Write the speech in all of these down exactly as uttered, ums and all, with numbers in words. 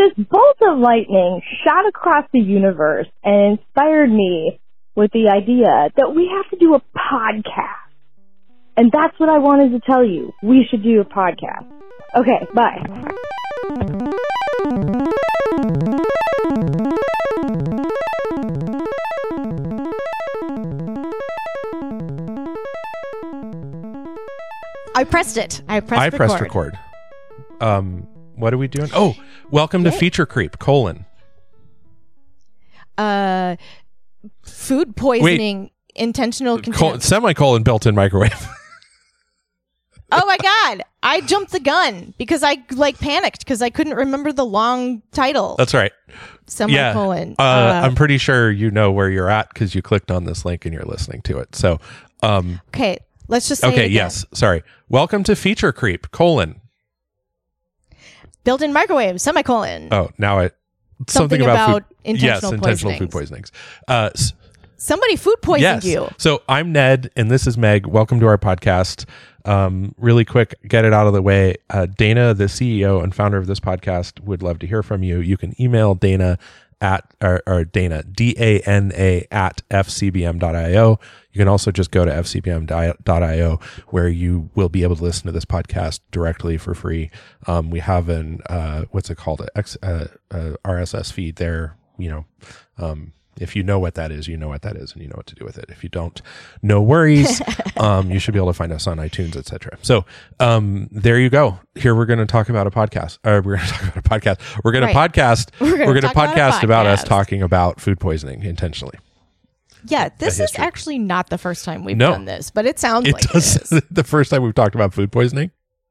this bolt of lightning shot across the universe and inspired me with the idea that we have to do a podcast. And that's what I wanted to tell you. We should do a podcast. Okay, bye. I pressed it. I pressed I record. pressed record. Um, what are we doing? Oh, welcome to Okay. Feature Creep, colon. Uh, food poisoning, intentional Col- contamination. semicolon built-in microwave. Oh my god! I jumped the gun because I like panicked because I couldn't remember the long title. That's right. Semicolon. Yeah. Uh, Uh, I'm pretty sure you know where you're at because you clicked on this link and you're listening to it. So, um, okay, let's just say okay, it again. yes. Sorry. Welcome to Feature Creep, colon. Built-in microwave. Semicolon. Oh, now it Something about, about food, intentional yes, intentional food poisonings. poisonings. Uh, s- Somebody food poisoned yes. you. So I'm Ned, and this is Meg. Welcome to our podcast. Um, really quick, get it out of the way. Uh, Dana, the C E O and founder of this podcast, would love to hear from you. You can email Dana at or, or Dana D A N A at f c b m dot i o. You can also just go to f c b m dot i o where you will be able to listen to this podcast directly for free. Um, we have an uh, what's it called, a X, uh, uh, R S S feed there. You know. Um, If you know what that is, you know what that is, and you know what to do with it. If you don't, no worries. um, you should be able to find us on iTunes, et cetera. So um, there you go. Here we're going to talk about a podcast. Uh, we're going to talk about a podcast. We're going Right. to podcast. We're gonna We're going to talk about a podcast about us podcast. talking about food poisoning intentionally. Yeah, this is history. actually not the first time we've No. done this, but it sounds It like does. it is. The first time we've talked about food poisoning.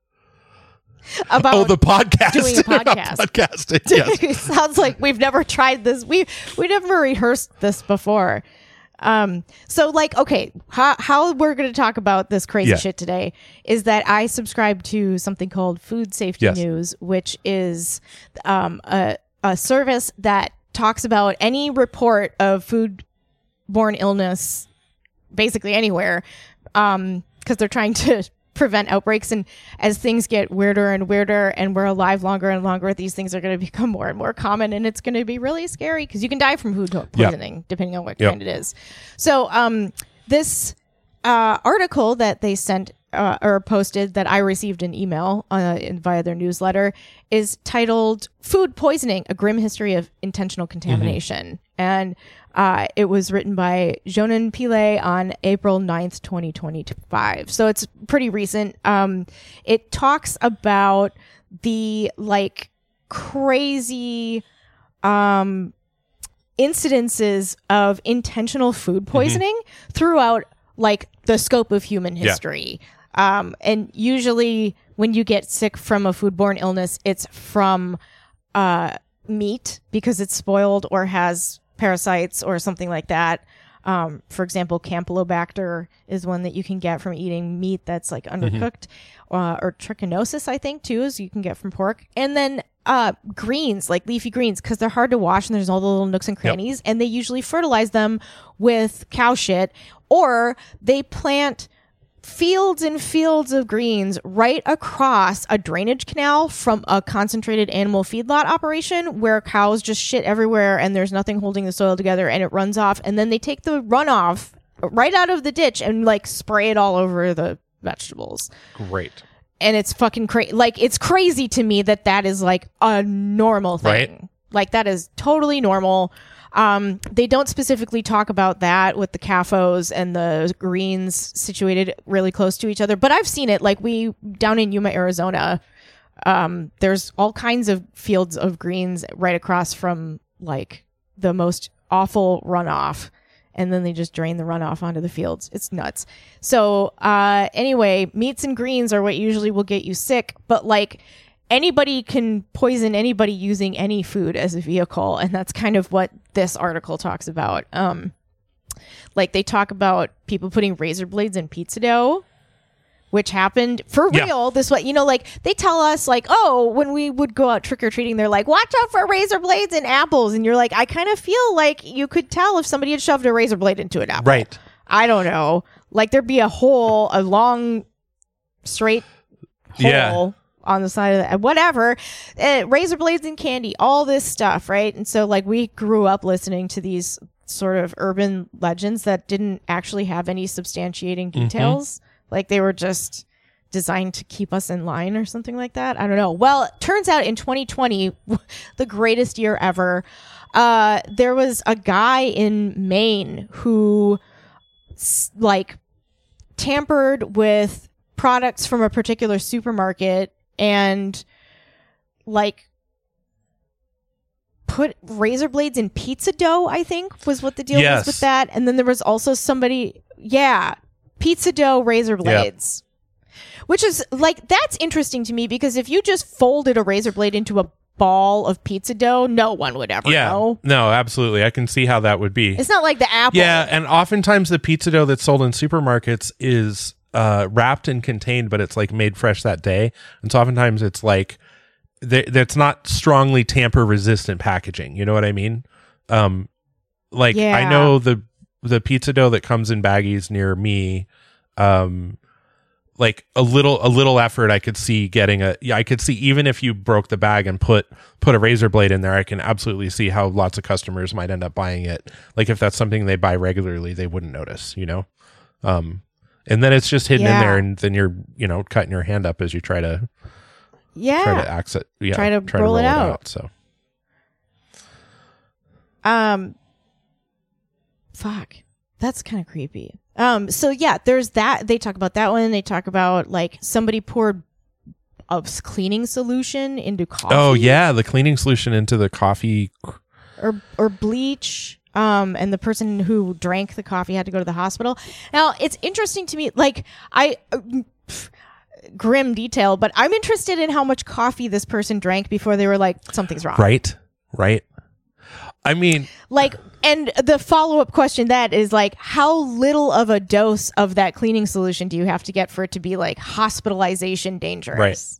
About Oh, the podcast. doing a About podcast. podcasting. Yes. It sounds like we've never tried this. We we never rehearsed this before. Um, so like, okay, how how we're going to talk about this crazy Yeah. shit today is that I subscribe to something called Food Safety Yes. News, which is um a a service that talks about any report of foodborne illness, basically anywhere, um, because they're trying to prevent outbreaks. And as things get weirder and weirder and we're alive longer and longer, these things are going to become more and more common, and it's going to be really scary because you can die from food to- poisoning depending on what Yep. kind it is. So um this uh article that they sent uh, or posted that I received an email uh, in, via their newsletter is titled Food Poisoning, A Grim History of Intentional Contamination. And uh, it was written by Jonan Pillay on April ninth, twenty twenty-five. So it's pretty recent. Um, it talks about the like crazy um, incidences of intentional food poisoning throughout like the scope of human Yeah. history. Um, and usually when you get sick from a foodborne illness, it's from uh, meat because it's spoiled or has parasites or something like that. Um, for example, Campylobacter is one that you can get from eating meat that's like undercooked, uh, or trichinosis, I think, too, is you can get from pork. And then uh, greens, like leafy greens, because they're hard to wash and there's all the little nooks and crannies, and they usually fertilize them with cow shit, or they plant fields and fields of greens right across a drainage canal from a concentrated animal feedlot operation where cows just shit everywhere and there's nothing holding the soil together and it runs off, and then they take the runoff right out of the ditch and like spray it all over the vegetables. Great. And it's fucking crazy. Like, it's crazy to me that that is like a normal thing. Right. Like, that is totally normal. Um, they don't specifically talk about that with the C A F Os and the greens situated really close to each other, but I've seen it. Like, we down in Yuma, Arizona, um, there's all kinds of fields of greens right across from like the most awful runoff, and then they just drain the runoff onto the fields. It's nuts. So uh, anyway, meats and greens are what usually will get you sick, but like, anybody can poison anybody using any food as a vehicle, and that's kind of what this article talks about. Um, like, they talk about people putting razor blades in pizza dough, which happened for Yeah. real. This what you know, like they tell us, like, oh, when we would go out trick or treating, they're like, watch out for razor blades and apples, and you're like, I kind of feel like you could tell if somebody had shoved a razor blade into an apple. Right. I don't know. Like, there'd be a hole, a long, straight hole. Yeah. on the side of that, whatever, uh, razor blades and candy, all this stuff, right? And so like we grew up listening to these sort of urban legends that didn't actually have any substantiating details. Mm-hmm. Like they were just designed to keep us in line or something like that. I don't know. Well, it turns out in twenty twenty, the greatest year ever, uh, there was a guy in Maine who like tampered with products from a particular supermarket and like put razor blades in pizza dough, I think was what the deal yes. was with that. And then there was also somebody, yeah, pizza dough razor blades, yep. which is like, that's interesting to me because if you just folded a razor blade into a ball of pizza dough, no one would ever yeah. know. No, absolutely. I can see how that would be. It's not like the apple. Yeah. And oftentimes the pizza dough that's sold in supermarkets is uh, wrapped and contained, but it's like made fresh that day. And so oftentimes it's like, th- that's not strongly tamper resistant packaging. You know what I mean? Um, like yeah. I know the, the pizza dough that comes in baggies near me, um, like a little, a little effort I could see getting a, yeah, I could see even if you broke the bag and put, put a razor blade in there, I can absolutely see how lots of customers might end up buying it. Like if that's something they buy regularly, they wouldn't notice, you know? Um, and then it's just hidden yeah. in there and then you're, you know, cutting your hand up as you try to, yeah, try to access, yeah, try to, try roll, to roll it, it out. out. So, um, fuck, that's kind of creepy. Um, so yeah, there's that. They talk about that one. They talk about like somebody poured a cleaning solution into coffee. oh yeah, the cleaning solution into the coffee, or or bleach. Um, and the person who drank the coffee had to go to the hospital. Now it's interesting to me. Like I. Uh, pff, grim detail, but I'm interested in how much coffee this person drank before they were like, something's wrong. Right, right. I mean, like, and the follow-up question that is like, how little of a dose of that cleaning solution do you have to get for it to be like hospitalization dangerous? Right.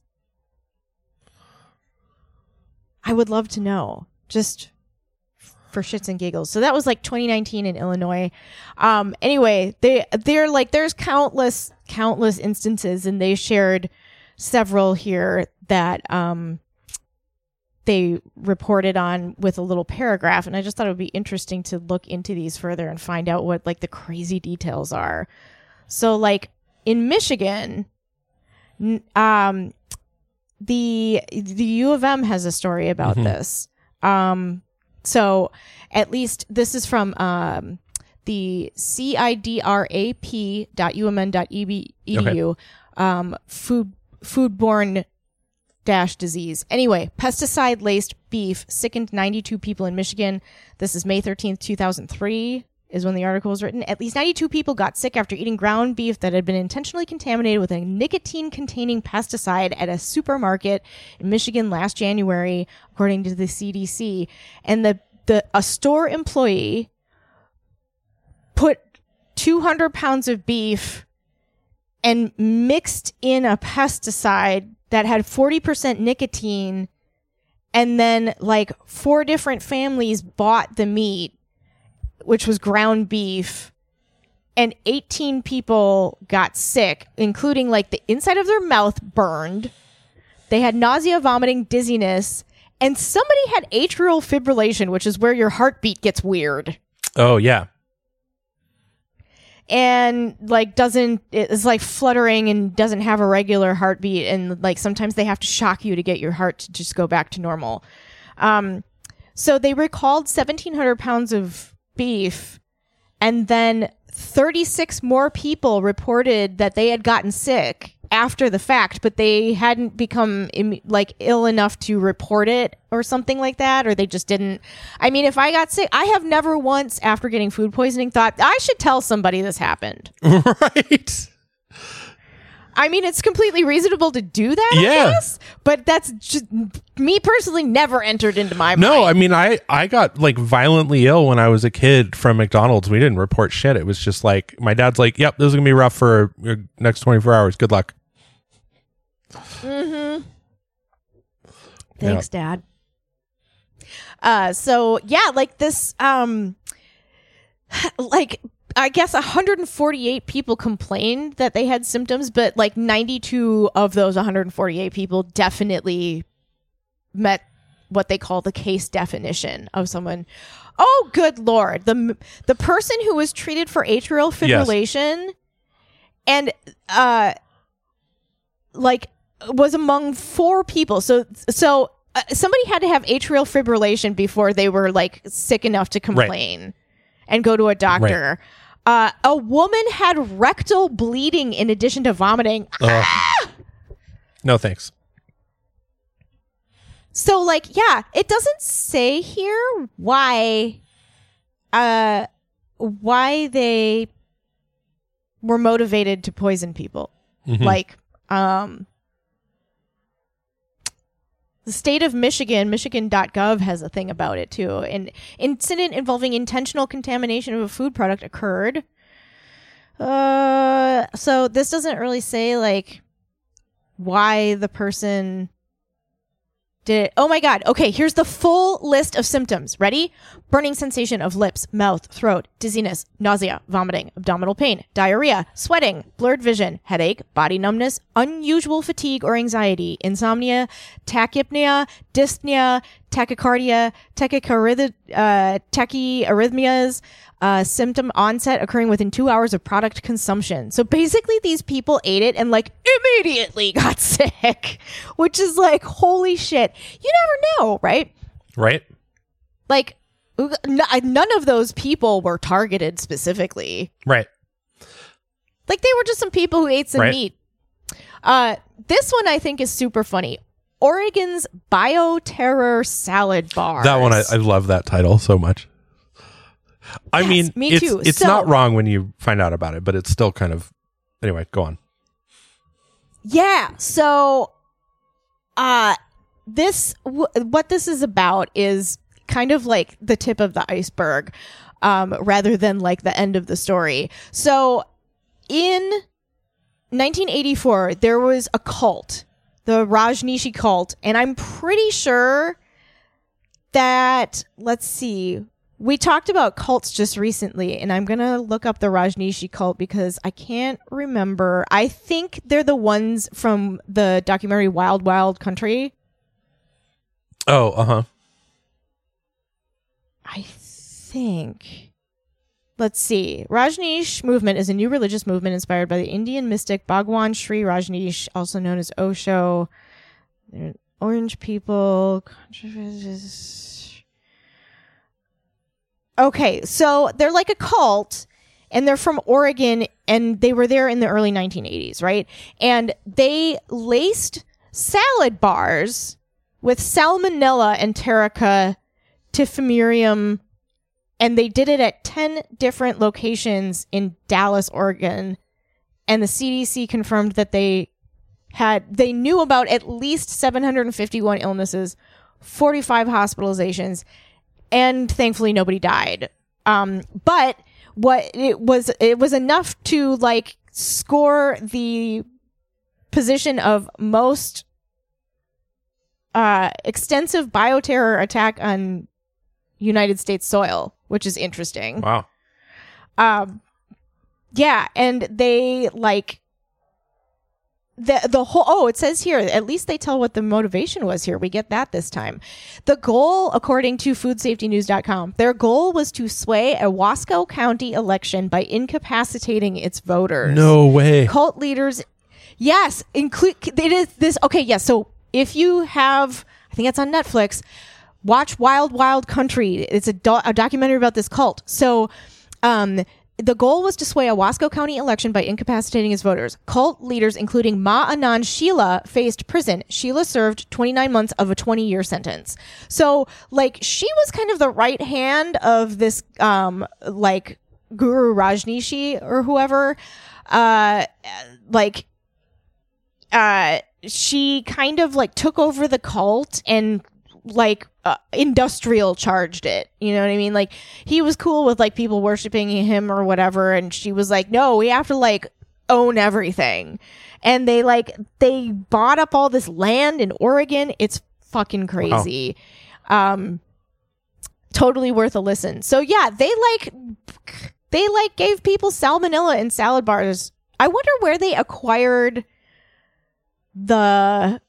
I would love to know, just for shits and giggles. So that was like twenty nineteen in Illinois. Um, anyway, they they're like, there's countless countless instances, and they shared several here that um they reported on with a little paragraph, and I just thought it would be interesting to look into these further and find out what like the crazy details are. So like in Michigan, um the the U of M has a story about mm-hmm. this. Um so at least this is from um the cidrap dot u m n dot e d u, okay. um food foodborne dash disease. Anyway, pesticide laced beef sickened ninety-two people in Michigan. This is May thirteenth, two thousand three is when the article was written. At least ninety-two people got sick after eating ground beef that had been intentionally contaminated with a nicotine containing pesticide at a supermarket in Michigan last January, according to the C D C. And the, the, a store employee put two hundred pounds of beef and mixed in a pesticide that had forty percent nicotine, and then like four different families bought the meat, which was ground beef, and eighteen people got sick, including like the inside of their mouth burned. They had nausea, vomiting, dizziness, and somebody had atrial fibrillation, which is where your heartbeat gets weird. Oh, yeah. And like doesn't it's like fluttering and doesn't have a regular heartbeat, and like sometimes they have to shock you to get your heart to just go back to normal. Um, so they recalled seventeen hundred pounds of beef, and then thirty-six more people reported that they had gotten sick after the fact, but they hadn't become Im- like ill enough to report it or something like that, or they just didn't. I mean, if I got sick, I have never once after getting food poisoning thought I should tell somebody this happened. Right. I mean, it's completely reasonable to do that, yeah. I guess, but that's just me personally never entered into my mind. No, I mean, I, I got like violently ill when I was a kid from McDonald's. We didn't report shit. It was just like, my dad's like, yep, this is going to be rough for your next twenty-four hours. Good luck. Mm-hmm. Thanks, yeah. Dad. Uh, so yeah, like this, um, like I guess one hundred forty-eight people complained that they had symptoms, but like ninety-two of those one hundred forty-eight people definitely met what they call the case definition of someone. Oh, good Lord. The the person who was treated for atrial fibrillation yes. and uh like was among four people. So so uh, somebody had to have atrial fibrillation before they were like sick enough to complain right. and go to a doctor. Right. Uh, a woman had rectal bleeding in addition to vomiting. Uh, ah! No, thanks. So, like, yeah, it doesn't say here why, uh, why they were motivated to poison people. Mm-hmm. Like, um, the state of Michigan, Michigan dot gov has a thing about it too. An incident involving intentional contamination of a food product occurred. Uh, so this doesn't really say like why the person did it. Oh my God. Okay, here's the full list of symptoms. Ready? Burning sensation of lips, mouth, throat, dizziness, nausea, vomiting, abdominal pain, diarrhea, sweating, blurred vision, headache, body numbness, unusual fatigue or anxiety, insomnia, tachypnea, dyspnea, tachycardia, tachycardia, uh, tachyarrhythmias, uh, symptom onset occurring within two hours of product consumption. So basically these people ate it and like immediately got sick, which is like, holy shit. You never know, right? Right. Like, none of those people were targeted specifically. Right. Like, they were just some people who ate some right. meat. Uh, this one I think is super funny. Oregon's Bioterror Salad Bars. That one, I, I love that title so much. I yes, mean, me it's, too. it's so, not wrong when you find out about it, but it's still kind of... Anyway, go on. Yeah, so... uh, this w- what this is about is kind of like the tip of the iceberg, um, rather than like the end of the story. So in nineteen eighty-four, there was a cult, the Rajneeshi cult, and I'm pretty sure that, let's see, we talked about cults just recently, and I'm going to look up the Rajneeshi cult because I can't remember. I think they're the ones from the documentary Wild Wild Country. Oh, uh-huh. I think. Let's see. Rajneesh movement is a new religious movement inspired by the Indian mystic Bhagwan Sri Rajneesh, also known as Osho. Orange people. Okay, so they're like a cult, and they're from Oregon, and they were there in the early nineteen eighties, right? And they laced salad bars with Salmonella enterica typhimurium, and they did it at ten different locations in Dallas, Oregon. And the C D C confirmed that they had, they knew about at least seven hundred fifty-one illnesses, forty-five hospitalizations, and thankfully nobody died. Um, but what it was, it was enough to like score the position of most uh, extensive bioterror attack on United States soil, which is interesting. Wow. Um, yeah, and they like the the whole. Oh, it says here. At least they tell what the motivation was here. We get that this time. The goal, according to food safety news dot com, their goal was to sway a Wasco County election by incapacitating its voters. No way. Cult leaders. Yes, include it is this. Okay, yes. So if you have, I think it's on Netflix. Watch Wild Wild Country. It's a, do- a documentary about this cult. So, um, the goal was to sway a Wasco County election by incapacitating its voters. Cult leaders, including Ma Anand Sheila, faced prison. Sheila served twenty-nine months of a twenty-year sentence. So, like, she was kind of the right hand of this, um, like, Guru Rajneeshi or whoever. Uh, like, uh, she kind of, like, took over the cult and, like, uh, industrial charged it. You know what I mean? Like, he was cool with like people worshiping him or whatever, and she was like, no, we have to like own everything. And they like they bought up all this land in Oregon. It's fucking crazy. Wow. Um totally worth a listen. So yeah, they like they like gave people salmonella in salad bars. I wonder where they acquired the.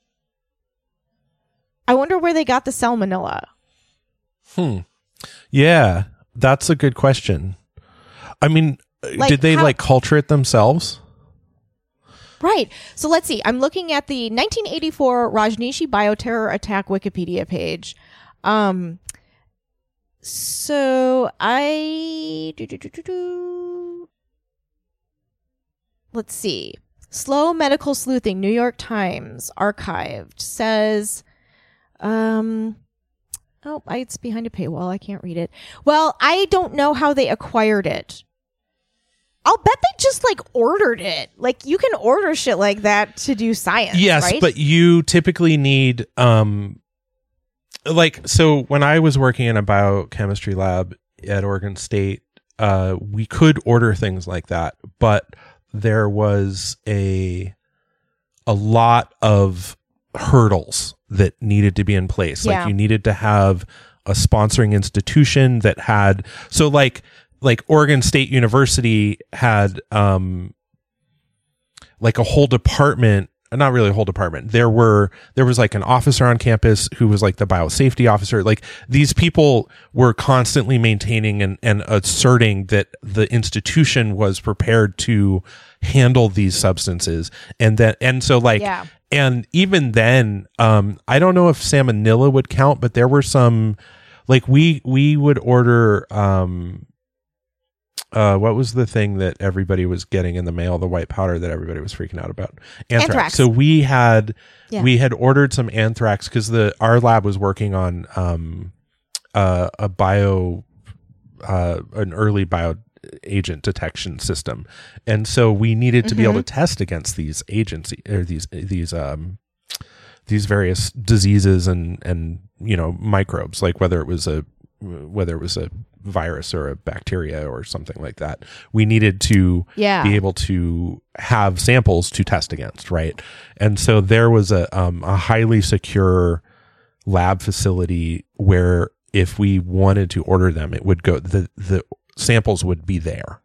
I wonder where they got the salmonella. Hmm. Yeah, that's a good question. I mean, Like, did they how- like culture it themselves? Right. So let's see. I'm looking at the nineteen eighty-four Rajneeshi bioterror attack Wikipedia page. Um. So I. do, do, do, do, do. Let's see. Slow medical sleuthing. New York Times archived says. Um. Oh, it's behind a paywall. I can't read it. Well, I don't know how they acquired it. I'll bet they just like ordered it. Like you can order shit like that to do science. Yes, right? but you typically need um like so when I was working in a biochemistry lab at Oregon State, uh we could order things like that, but there was a a lot of hurdles that needed to be in place. Yeah. Like you needed to have a sponsoring institution that had so like like Oregon State University had um like a whole department, not really a whole department. There were there was like an officer on campus who was like the biosafety officer. Like these people were constantly maintaining and, and asserting that the institution was prepared to handle these substances. And that and so like Yeah. and even then, um, I don't know if salmonella would count, but there were some like we we would order um Uh, what was the thing that everybody was getting in the mail? The white powder that everybody was freaking out about. Anthrax. Anthrax. So we had Yeah. we had ordered some anthrax because the our lab was working on um uh, a bio uh, an early bio agent detection system, and so we needed to Mm-hmm. be able to test against these agency or these these um these various diseases and and you know microbes, like whether it was a whether it was a virus or a bacteria or something like that. We needed to Yeah. be able to have samples to test against, right? And so there was a um, a highly secure lab facility where if we wanted to order them, it would go the the samples would be there.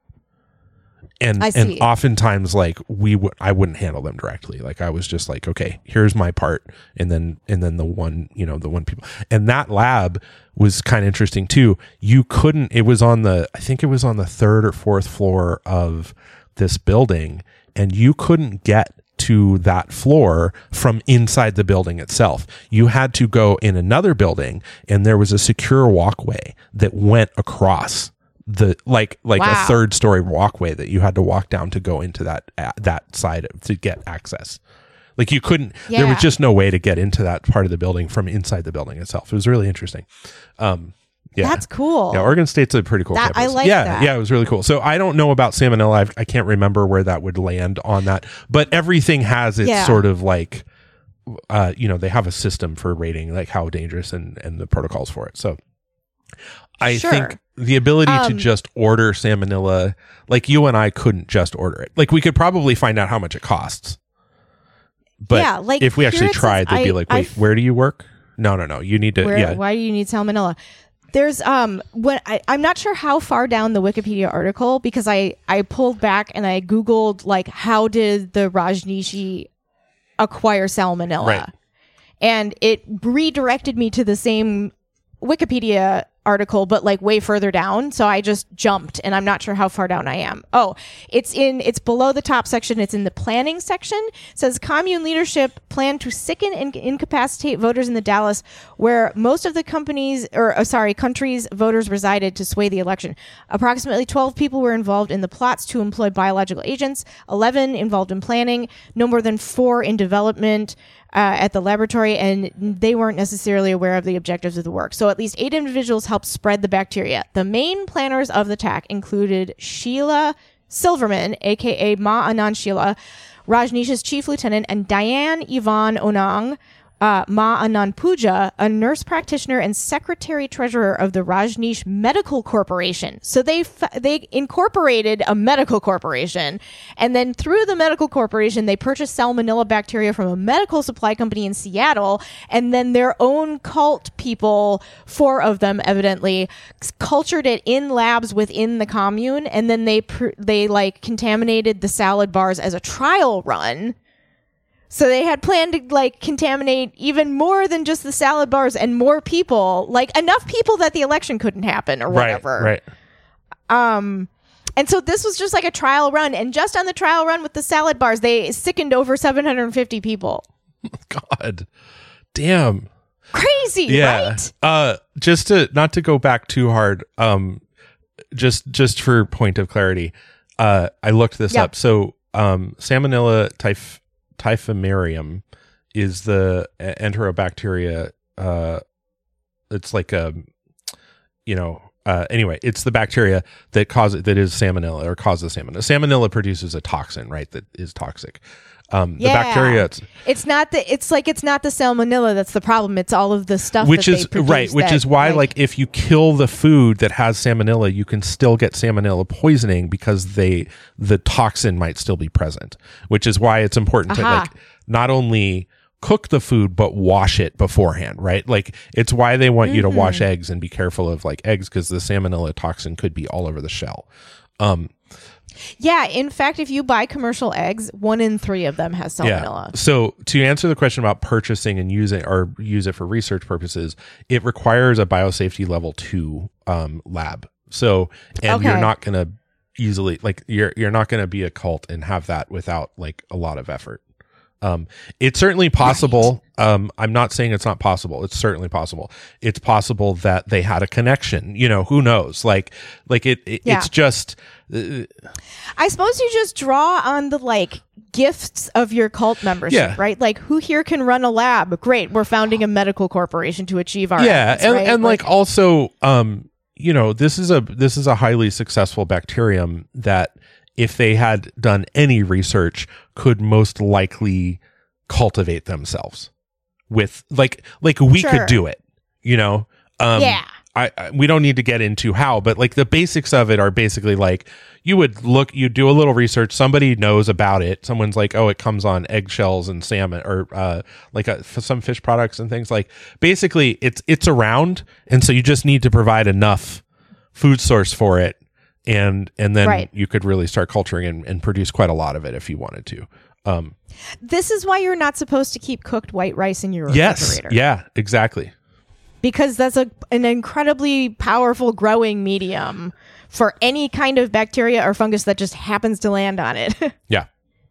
And I and see. oftentimes like we would I wouldn't handle them directly. Like I was just like, okay, here's my part, and then and then the one, you know, the one people. And that lab was kind of interesting too. You couldn't it was on the I think it was on the third or fourth floor of this building, and you couldn't get to that floor from inside the building itself. You had to go in another building, and there was a secure walkway that went across the like like Wow. a third story walkway that you had to walk down to go into that uh, that side of, to get access. Like you couldn't there was Yeah. just no way to get into that part of the building from inside the building itself. It was really interesting. Um yeah. That's cool. Yeah, Oregon State's a pretty cool That- I campus. like yeah, that. Yeah, it was really cool. So I don't know about salmonella. I've, I can't remember where that would land on that. But everything has its Yeah. sort of like, uh, you know, they have a system for rating like how dangerous and, and the protocols for it. So I Sure. think the ability to Um, just order salmonella, like you and I couldn't just order it. Like we could probably find out how much it costs. But Yeah, like, if we here actually it says, tried, they'd be I- like, wait, I've- where do you work? No, no, no. You need to, Where, yeah. Why do you need salmonella? There's um when I, I'm not sure how far down the Wikipedia article, because I I pulled back and I Googled like how did the Rajneeshi acquire salmonella, Right. and it redirected me to the same Wikipedia article, but like way further down. So I just jumped, and I'm not sure how far down I am. Oh, it's in, it's below the top section. It's in the planning section. It says commune leadership planned to sicken and incapacitate voters in the Dallas, where most of the companies, or uh, sorry, countries' voters resided to sway the election. Approximately twelve people were involved in the plots to employ biological agents, eleven involved in planning, no more than four in development. Uh, at the laboratory, and they weren't necessarily aware of the objectives of the work. So at least eight individuals helped spread the bacteria. The main planners of the attack included Sheila Silverman, aka Ma Anand Sheila, Rajneesh's chief lieutenant, and Diane Yvonne Onang, uh, Ma Anand Puja, a nurse practitioner and secretary treasurer of the Rajneesh Medical Corporation. So they f- they incorporated a medical corporation, and then through the medical corporation, they purchased salmonella bacteria from a medical supply company in Seattle, and then their own cult people, four of them evidently, cultured it in labs within the commune, and then they pr- they like contaminated the salad bars as a trial run. So they had planned to like contaminate even more than just the salad bars and more people, like enough people that the election couldn't happen or whatever. Right, right. Um, and so this was just like a trial run, and just on the trial run with the salad bars, they sickened over seven hundred fifty people. God, damn, crazy, yeah. Right? Uh, just to not to go back too hard. Um, just just for point of clarity, uh, I looked this Yep. up. So, um, Salmonella typh. Typhimurium is the enterobacteria. Uh, it's like a, you know, uh, anyway, it's the bacteria that causes that is salmonella or causes salmonella. Salmonella produces a toxin, right? That is toxic. Um, Yeah. The bacteria, it's, It's not the. It's like it's not the salmonella that's the problem. It's all of the stuff. which that is they produce right. Which that, is why, like, if you kill the food that has salmonella, you can still get salmonella poisoning because they the toxin might still be present. Which is why it's important to Aha. like not only cook the food but wash it beforehand, right? Like, it's why they want you to wash eggs and be careful of like eggs because the salmonella toxin could be all over the shell. Um, Yeah, in fact, if you buy commercial eggs, one in three of them has salmonella. Yeah. So to answer the question about purchasing and using or use it for research purposes, it requires a biosafety level two um, lab. So, and Okay. you're not going to easily like you're you're not going to be a cult and have that without like a lot of effort. Um, it's certainly possible. Right. Um, I'm not saying it's not possible. It's certainly possible. It's possible that they had a connection. You know, who knows? Like, like it. it Yeah. It's just. Uh, I suppose you just draw on the like gifts of your cult membership, Yeah. right? Like, who here can run a lab? Great, we're founding a medical corporation to achieve our yeah, ends, and, right? and like, also, um, you know, this is a this is a highly successful bacterium that, if they had done any research, could most likely cultivate themselves with like like we Sure. could do it, you know. Um, Yeah. I, I we don't need to get into how, but like the basics of it are basically like you would look, you do a little research, somebody knows about it, someone's like, oh, it comes on eggshells and salmon or uh, like a, for some fish products and things. Like, basically, it's it's around, and so you just need to provide enough food source for it. And and then Right. you could really start culturing and, and produce quite a lot of it if you wanted to. Um, This is why you're not supposed to keep cooked white rice in your yes, refrigerator. yeah, exactly. Because that's a an incredibly powerful growing medium for any kind of bacteria or fungus that just happens to land on it. Yeah.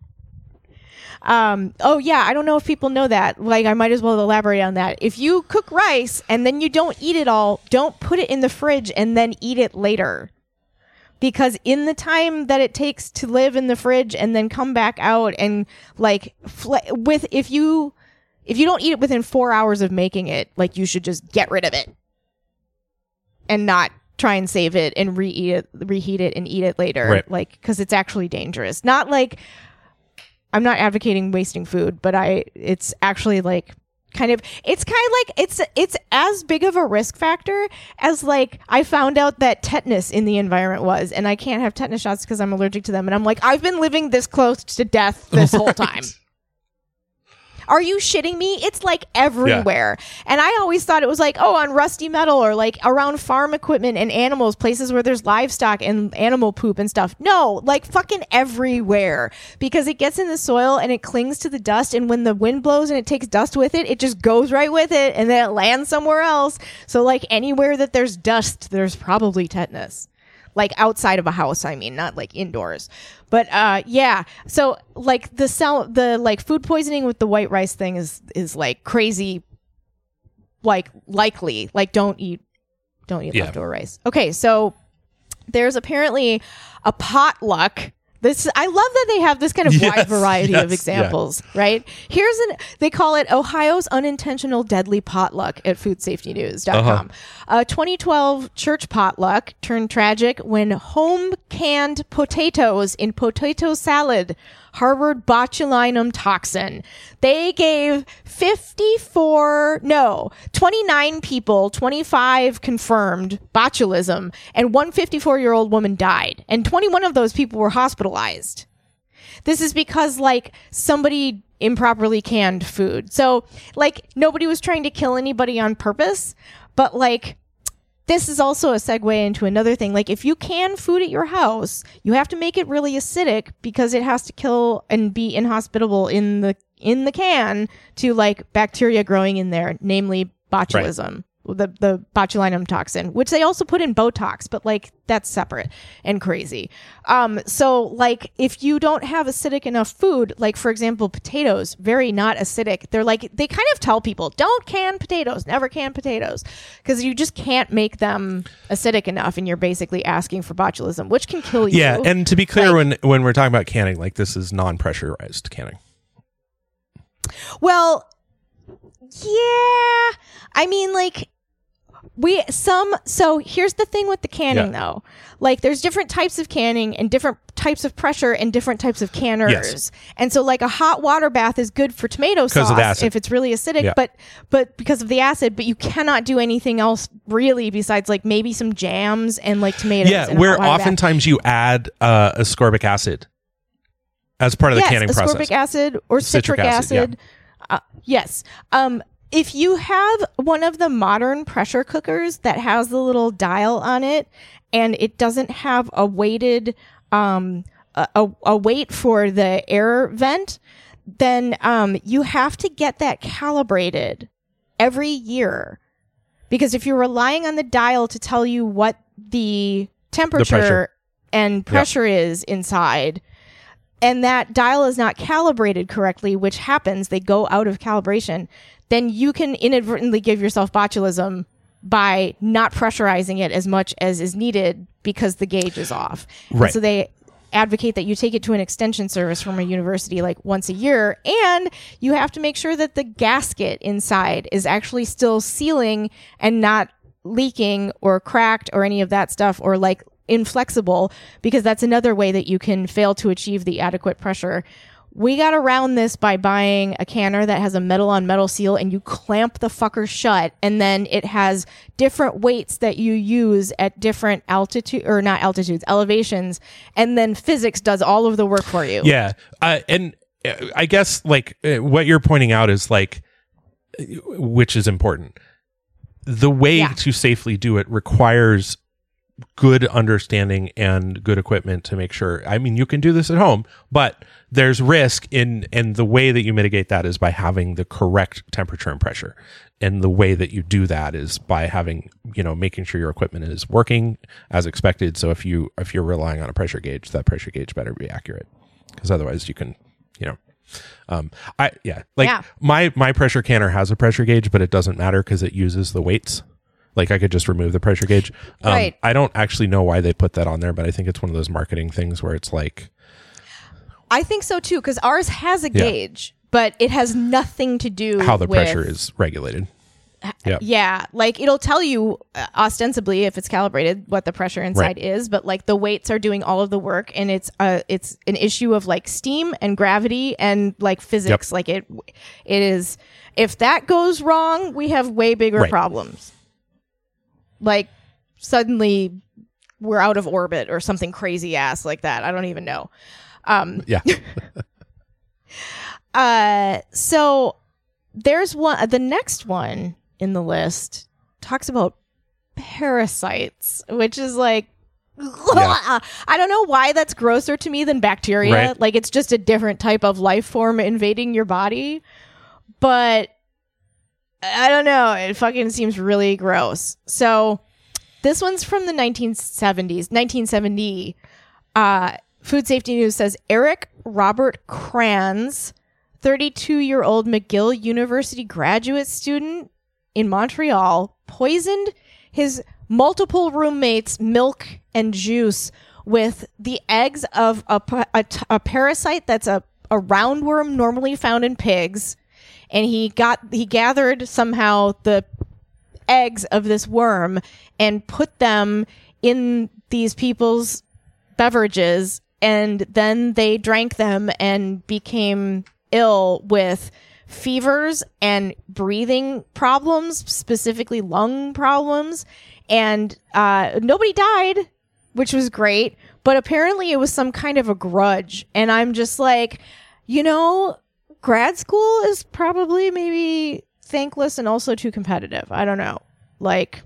Um, oh yeah, I don't know if people know that. Like, I might as well elaborate on that. If you cook rice and then you don't eat it all, don't put it in the fridge and then eat it later. Because in the time that it takes to live in the fridge and then come back out and like fl- with if you if you don't eat it within four hours of making it, like, you should just get rid of it and not try and save it and reheat it, reheat it and eat it later. Right. Like, because it's actually dangerous. Not like, I'm not advocating wasting food, but I it's actually like kind of it's kind of like it's it's as big of a risk factor as like I found out that tetanus in the environment was, and I can't have tetanus shots because I'm allergic to them, and I'm like, I've been living this close to death this whole Right. time. Are you shitting me? It's like everywhere. And I always thought it was like, oh, on rusty metal or like around farm equipment and animals, places where there's livestock and animal poop and stuff. No, like fucking everywhere, because it gets in the soil and it clings to the dust. And when the wind blows and it takes dust with it, it just goes right with it and then it lands somewhere else. So like anywhere that there's dust, there's probably tetanus. Like outside of a house, I mean, not like indoors. But uh yeah, so like the cell the like food poisoning with the white rice thing is is like crazy, like likely. Like don't eat don't eat Yeah. leftover rice. Okay, so there's apparently a potluck. This I love that they have this kind of Yes, wide variety yes, of examples, right? Here's an they call it Ohio's unintentional deadly potluck at food safety news dot com. Uh-huh. A twenty twelve church potluck turned tragic when home canned potatoes in potato salad Harvard botulinum toxin. They gave fifty-four, no, twenty-nine people, twenty-five confirmed botulism, and one fifty-four-year-old woman died. And twenty-one of those people were hospitalized. This is because, like, somebody improperly canned food. So, like, nobody was trying to kill anybody on purpose, but, like, this is also a segue into another thing. Like, if you can food at your house, you have to make it really acidic because it has to kill and be inhospitable in the in the can to, like, bacteria growing in there, namely botulism. Right. The the botulinum toxin, which they also put in Botox, but, like, that's separate and crazy. Um, so, like, if you don't have acidic enough food, like, for example, potatoes, very not acidic. They're like, they kind of tell people, don't can potatoes, never can potatoes, because you just can't make them acidic enough, and you're basically asking for botulism, which can kill you. Yeah, and to be clear, like, when when we're talking about canning, like, this is non-pressurized canning. Well, yeah, I mean, like, we some so here's the thing with the canning, yeah. though. Like, there's different types of canning and different types of pressure and different types of canners. Yes. And so, like, a hot water bath is good for tomato sauce if it's really acidic, yeah. but but because of the acid, but you cannot do anything else really besides, like, maybe some jams and, like, tomatoes. Yeah, where oftentimes bath. you add uh, ascorbic acid as part of the yes, canning ascorbic process. Ascorbic acid or citric, citric acid. acid. Yeah. Uh, yes. Um If you have one of the modern pressure cookers that has the little dial on it and it doesn't have a weighted, um, a, a weight for the air vent, then um, you have to get that calibrated every year. Because if you're relying on the dial to tell you what the temperature the pressure. and pressure yep. is inside, and that dial is not calibrated correctly, which happens, they go out of calibration, then you can inadvertently give yourself botulism by not pressurizing it as much as is needed because the gauge is off. Right. And so they advocate that you take it to an extension service from a university like once a year, and you have to make sure that the gasket inside is actually still sealing and not leaking or cracked or any of that stuff, or like inflexible, because that's another way that you can fail to achieve the adequate pressure. We got around this by buying a canner that has a metal on metal seal, and you clamp the fucker shut, and then it has different weights that you use at different altitude or not altitudes, elevations, and then physics does all of the work for you. Yeah. Uh, and I guess, like, what you're pointing out is, like, which is important. The way yeah. to safely do it requires good understanding and good equipment to make sure. I mean, you can do this at home, but there's risk in, and the way that you mitigate that is by having the correct temperature and pressure. And the way that you do that is by having, you know, making sure your equipment is working as expected. So if you, if you're relying on a pressure gauge, that pressure gauge better be accurate, because otherwise you can, you know, um, I, yeah, like yeah. my, my pressure canner has a pressure gauge, but it doesn't matter because it uses the weights. Like, I could just remove the pressure gauge. Um, right. I don't actually know why they put that on there, but I think it's one of those marketing things where it's like... I think so, too, because ours has a yeah. gauge, but it has nothing to do how the with... pressure is regulated. Yeah. yeah. Like, it'll tell you, uh, ostensibly, if it's calibrated, what the pressure inside right. is, but, like, the weights are doing all of the work, and it's uh, it's an issue of, like, steam and gravity and, like, physics. Yep. Like, it it is... If that goes wrong, we have way bigger right. problems. Like, suddenly we're out of orbit or something crazy ass like that. I don't even know. Um, yeah. uh, so there's one, the next one in the list talks about parasites, which is like, yeah. I don't know why that's grosser to me than bacteria. Right. Like, it's just a different type of life form invading your body. But I don't know. It fucking seems really gross. So this one's from the nineteen seventies, nineteen seventy. Uh, Food Safety News says Eric Robert Kranz, thirty-two-year-old McGill University graduate student in Montreal, poisoned his multiple roommates' milk and juice with the eggs of a, a, a parasite that's a, a roundworm normally found in pigs. And he got he gathered somehow the eggs of this worm and put them in these people's beverages and then they drank them and became ill with fevers and breathing problems, specifically lung problems. And uh, nobody died, which was great. But apparently it was some kind of a grudge. And I'm just like, you know, grad school is probably maybe thankless and also too competitive. I don't know. Like,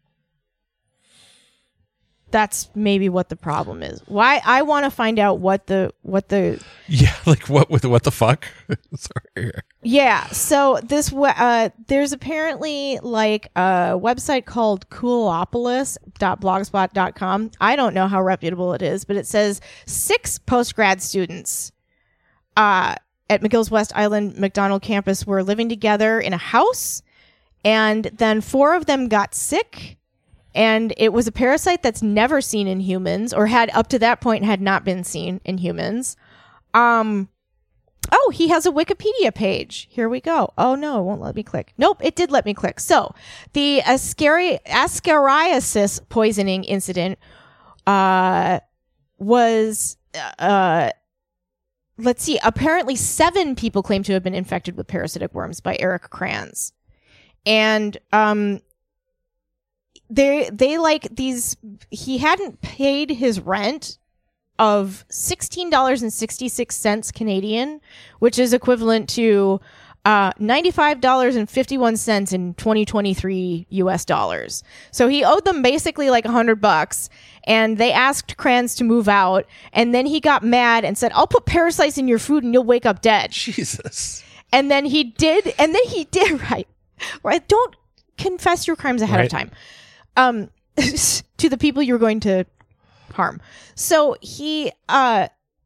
that's maybe what the problem is. Why I want to find out what the what the yeah, like what with what the fuck? Sorry. Yeah, so this uh there's apparently like a website called coolopolis dot blogspot dot com. I don't know how reputable it is, but it says six post-grad students uh at McGill's West Island McDonald campus were living together in a house, and then four of them got sick. And it was a parasite that's never seen in humans, or had up to that point had not been seen in humans. Um, oh, he has a Wikipedia page. Here we go. Oh no, it won't let me click. Nope, it did let me click. So the ascari- ascariasis poisoning incident uh, was, uh, let's see, apparently seven people claim to have been infected with parasitic worms by Eric Kranz. And um. They, they like these, he hadn't paid his rent of sixteen dollars and sixty-six cents Canadian, which is equivalent to uh, ninety-five dollars and fifty-one cents in twenty twenty-three U S dollars. So he owed them basically like a hundred bucks, and they asked Kranz to move out, and then he got mad and said, I'll put parasites in your food and you'll wake up dead. Jesus. And then he did, and then he did, right, right, don't confess your crimes ahead right. of time. Um, to the people you're going to harm. So he, uh,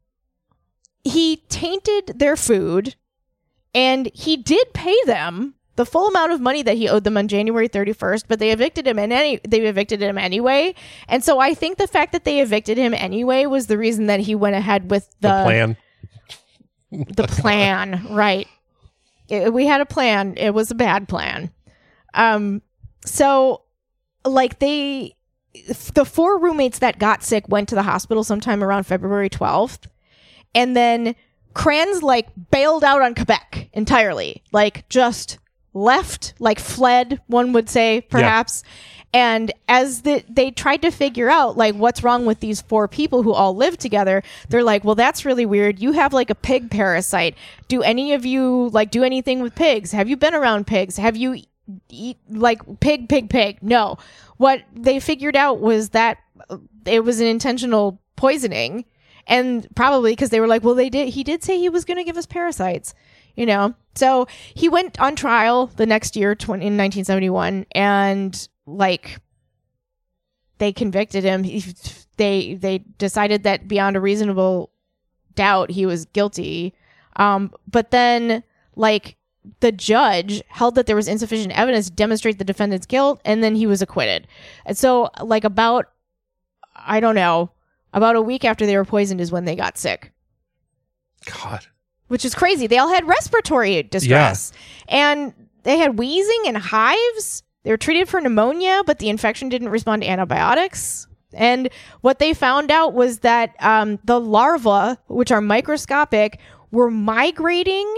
he tainted their food, and he did pay them the full amount of money that he owed them on January thirty-first, but they evicted him and any, they evicted him anyway. And so I think the fact that they evicted him anyway was the reason that he went ahead with the, the plan. The plan, right. It, we had a plan. It was a bad plan. Um, so like they, the four roommates that got sick went to the hospital sometime around February twelfth. And then Kranz like bailed out on Quebec entirely, like just left, like fled, one would say, perhaps. Yeah. And as the, they tried to figure out like what's wrong with these four people who all live together, they're like, well, that's really weird. You have like a pig parasite. Do any of you like do anything with pigs? Have you been around pigs? Have you eat like pig, pig, pig? No. What they figured out was that it was an intentional poisoning, and probably because they were like, well, they did, he did say he was going to give us parasites, you know? So he went on trial the next year twenty, in nineteen seventy-one, and like they convicted him. He, they, they decided that beyond a reasonable doubt, he was guilty. Um, but then like, the judge held that there was insufficient evidence to demonstrate the defendant's guilt, and then he was acquitted. And so, like, about, I don't know, about a week after they were poisoned is when they got sick. God. Which is crazy. They all had respiratory distress. Yeah. And they had wheezing and hives. They were treated for pneumonia, but the infection didn't respond to antibiotics. And what they found out was that um, the larvae, which are microscopic, were migrating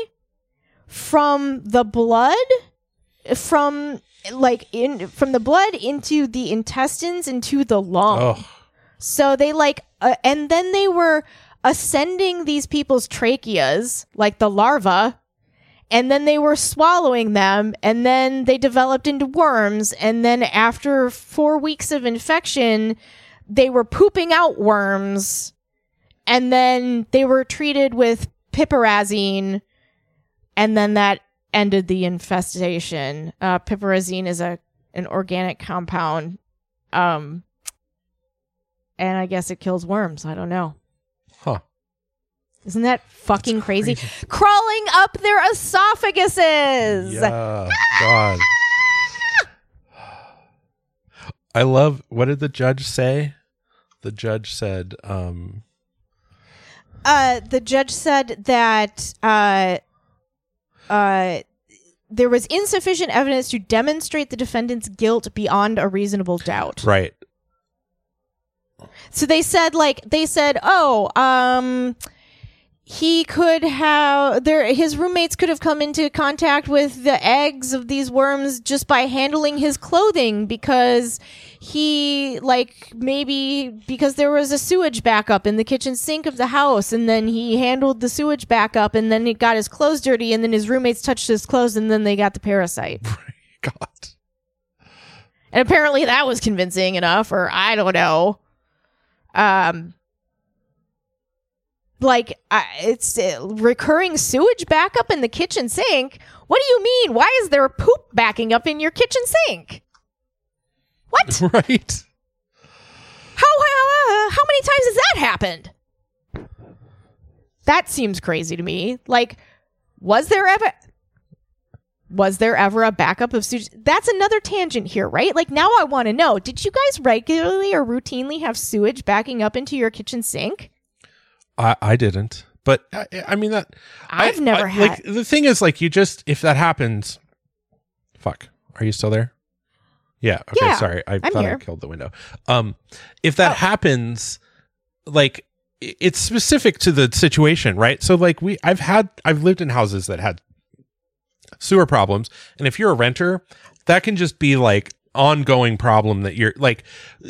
from the blood, from like in from the blood into the intestines, into the lung. Oh. So they like, uh, and then they were ascending these people's tracheas, like the larvae, and then they were swallowing them, and then they developed into worms, and then after four weeks of infection, they were pooping out worms, and then they were treated with piperazine. And then that ended the infestation. Uh, piperazine is a an organic compound, um, and I guess it kills worms. I don't know. Huh? Isn't that fucking crazy? crazy? Crawling up their esophaguses. Yeah, God. I love. What did the judge say? The judge said. Um, uh, the judge said that. Uh, Uh, there was insufficient evidence to demonstrate the defendant's guilt beyond a reasonable doubt. Right. So they said, like, they said, oh, um, he could have, there, his roommates could have come into contact with the eggs of these worms just by handling his clothing because he, like, maybe because there was a sewage backup in the kitchen sink of the house, and then he handled the sewage backup, and then he got his clothes dirty, and then his roommates touched his clothes, and then they got the parasite. God. And apparently that was convincing enough, or I don't know. Um, like, uh, it's uh, recurring sewage backup in the kitchen sink. What do you mean? Why is there poop backing up in your kitchen sink? What? Right. How, how, uh, how many times has that happened? That seems crazy to me. Like, was there ever... Was there ever a backup of sewage? That's another tangent here, right? Like, now I want to know, did you guys regularly or routinely have sewage backing up into your kitchen sink? I, I didn't. But, I, I mean, that... I've I, never I, had... Like, the thing is, like, you just... If that happens... Fuck. Are you still there? Yeah. Okay, Yeah, sorry. I I'm thought here. I killed the window. Um, If that Oh. happens, like, i- it's specific to the situation, right? So, like, we... I've had... I've lived in houses that had sewer problems, and if you're a renter, that can just be like ongoing problem that you're like,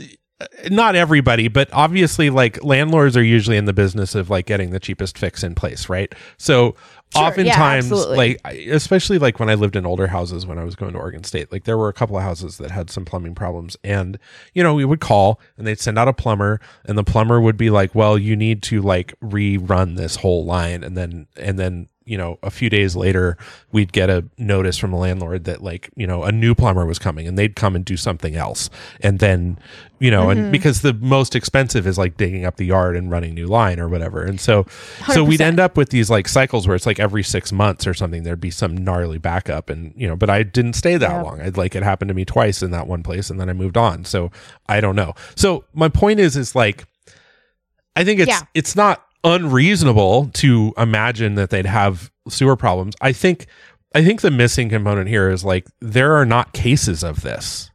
not everybody, but obviously like landlords are usually in the business of like getting the cheapest fix in place, right? So Sure, yeah, oftentimes, absolutely. like I- especially like when I lived in older houses when I was going to Oregon State, like there were a couple of houses that had some plumbing problems, and you know we would call and they'd send out a plumber, and the plumber would be like, well, you need to like rerun this whole line, and then and then you know, a few days later, we'd get a notice from the landlord that like, you know, a new plumber was coming, and they'd come and do something else. And then, you know, Mm-hmm. and because the most expensive is like digging up the yard and running new line or whatever. And so, so we'd one hundred percent. end up with these like cycles where it's like every six months or something, there'd be some gnarly backup. And, you know, but I didn't stay that Yeah. long. I'd like, it happened to me twice in that one place, and then I moved on. So I don't know. So my point is, is like, I think it's, Yeah. it's not unreasonable to imagine that they'd have sewer problems. I think I think the missing component here is like there are not cases of this,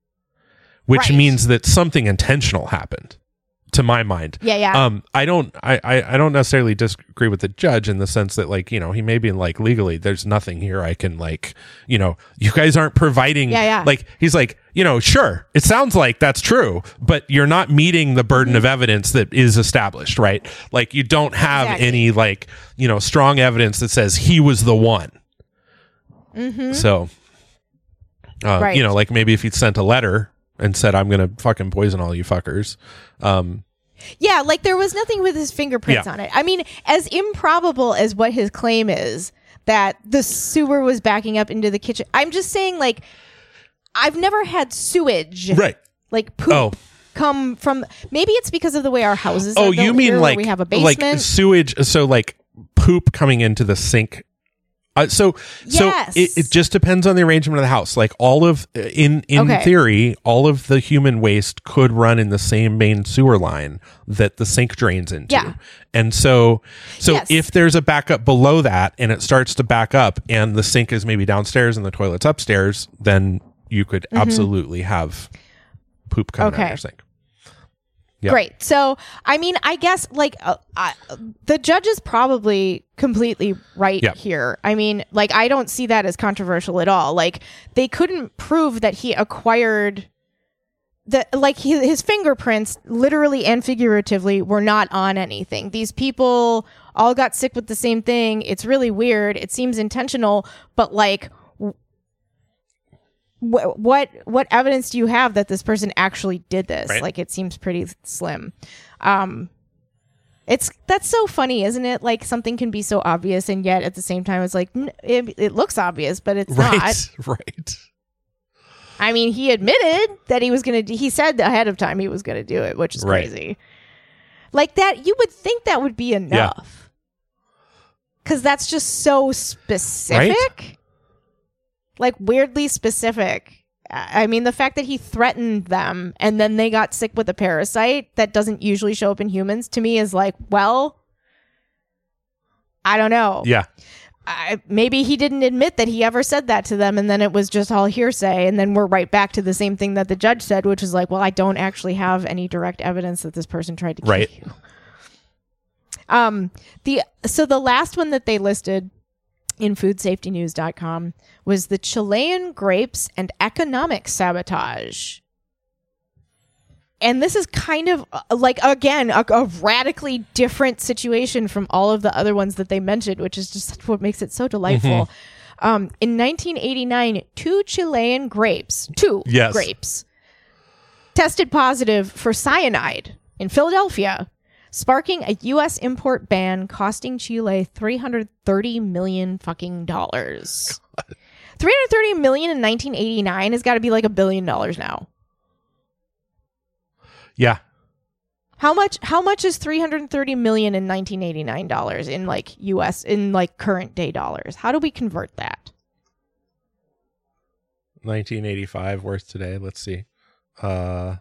which Right. means that something intentional happened, to my mind. Yeah, yeah. Um, I don't, I, I, I don't necessarily disagree with the judge in the sense that, like, you know, he may be like legally, there's nothing here I can like, you know, you guys aren't providing. Yeah, yeah. Like, he's like, you know, sure, it sounds like that's true, but you're not meeting the burden of evidence that is established, right? Like, you don't have Exactly. any like, you know, strong evidence that says he was the one. Mm-hmm. So, uh, Right. you know, like maybe if he'd sent a letter and said, I'm going to fucking poison all you fuckers. Um, Yeah, like there was nothing with his fingerprints Yeah. on it. I mean, as improbable as what his claim is that the sewer was backing up into the kitchen. I'm just saying, like, I've never had sewage, right. like poop, Oh. come from. Maybe it's because of the way our houses. Oh, are built you mean here, where like, we have a like basement? sewage. So like poop coming into the sink. Uh, so, so Yes. it, it just depends on the arrangement of the house. Like all of, in, in Okay. theory, all of the human waste could run in the same main sewer line that the sink drains into. Yeah. And so, so Yes. if there's a backup below that and it starts to back up and the sink is maybe downstairs and the toilet's upstairs, then you could absolutely have poop coming out Mm-hmm. Okay. of your sink. Yeah. Great. So, I mean, I guess like uh, I, the judge is probably completely right Yeah. here. I mean, like I don't see that as controversial at all. Like they couldn't prove that he acquired that, like his, his fingerprints, literally and figuratively, were not on anything. These people all got sick with the same thing. It's really weird. It seems intentional, but like. What, what what evidence do you have that this person actually did this? Right. Like it seems pretty slim. Um it's that's so funny, isn't it? Like something can be so obvious and yet at the same time it's like n- it, it looks obvious but it's Right. not. Right. I mean, he admitted that he was going to he said ahead of time he was going to do it, which is Right. crazy. Like that you would think that would be enough. Cuz that's just so specific. Like weirdly specific. I mean, the fact that he threatened them and then they got sick with a parasite that doesn't usually show up in humans to me is like, well, I don't know. Yeah. I, maybe he didn't admit that he ever said that to them, and then it was just all hearsay, and then we're right back to the same thing that the judge said, which is like, well, I don't actually have any direct evidence that this person tried to kill Right. you. Um, the so the last one that they listed in food safety news dot com was the Chilean grapes and economic sabotage. And this is kind of uh, like, again, a, a radically different situation from all of the other ones that they mentioned, which is just what makes it so delightful. Mm-hmm. Um, in nineteen eighty-nine, two Chilean grapes, two yes. grapes, tested positive for cyanide in Philadelphia, sparking a U S import ban costing Chile three hundred thirty million fucking dollars. God. three hundred thirty million in nineteen eighty-nine has got to be like a billion dollars now. Yeah. How much how much is three hundred thirty million in nineteen eighty-nine dollars in like U S in like current day dollars? How do we convert that? nineteen eighty-five worth today. Let's see. Uh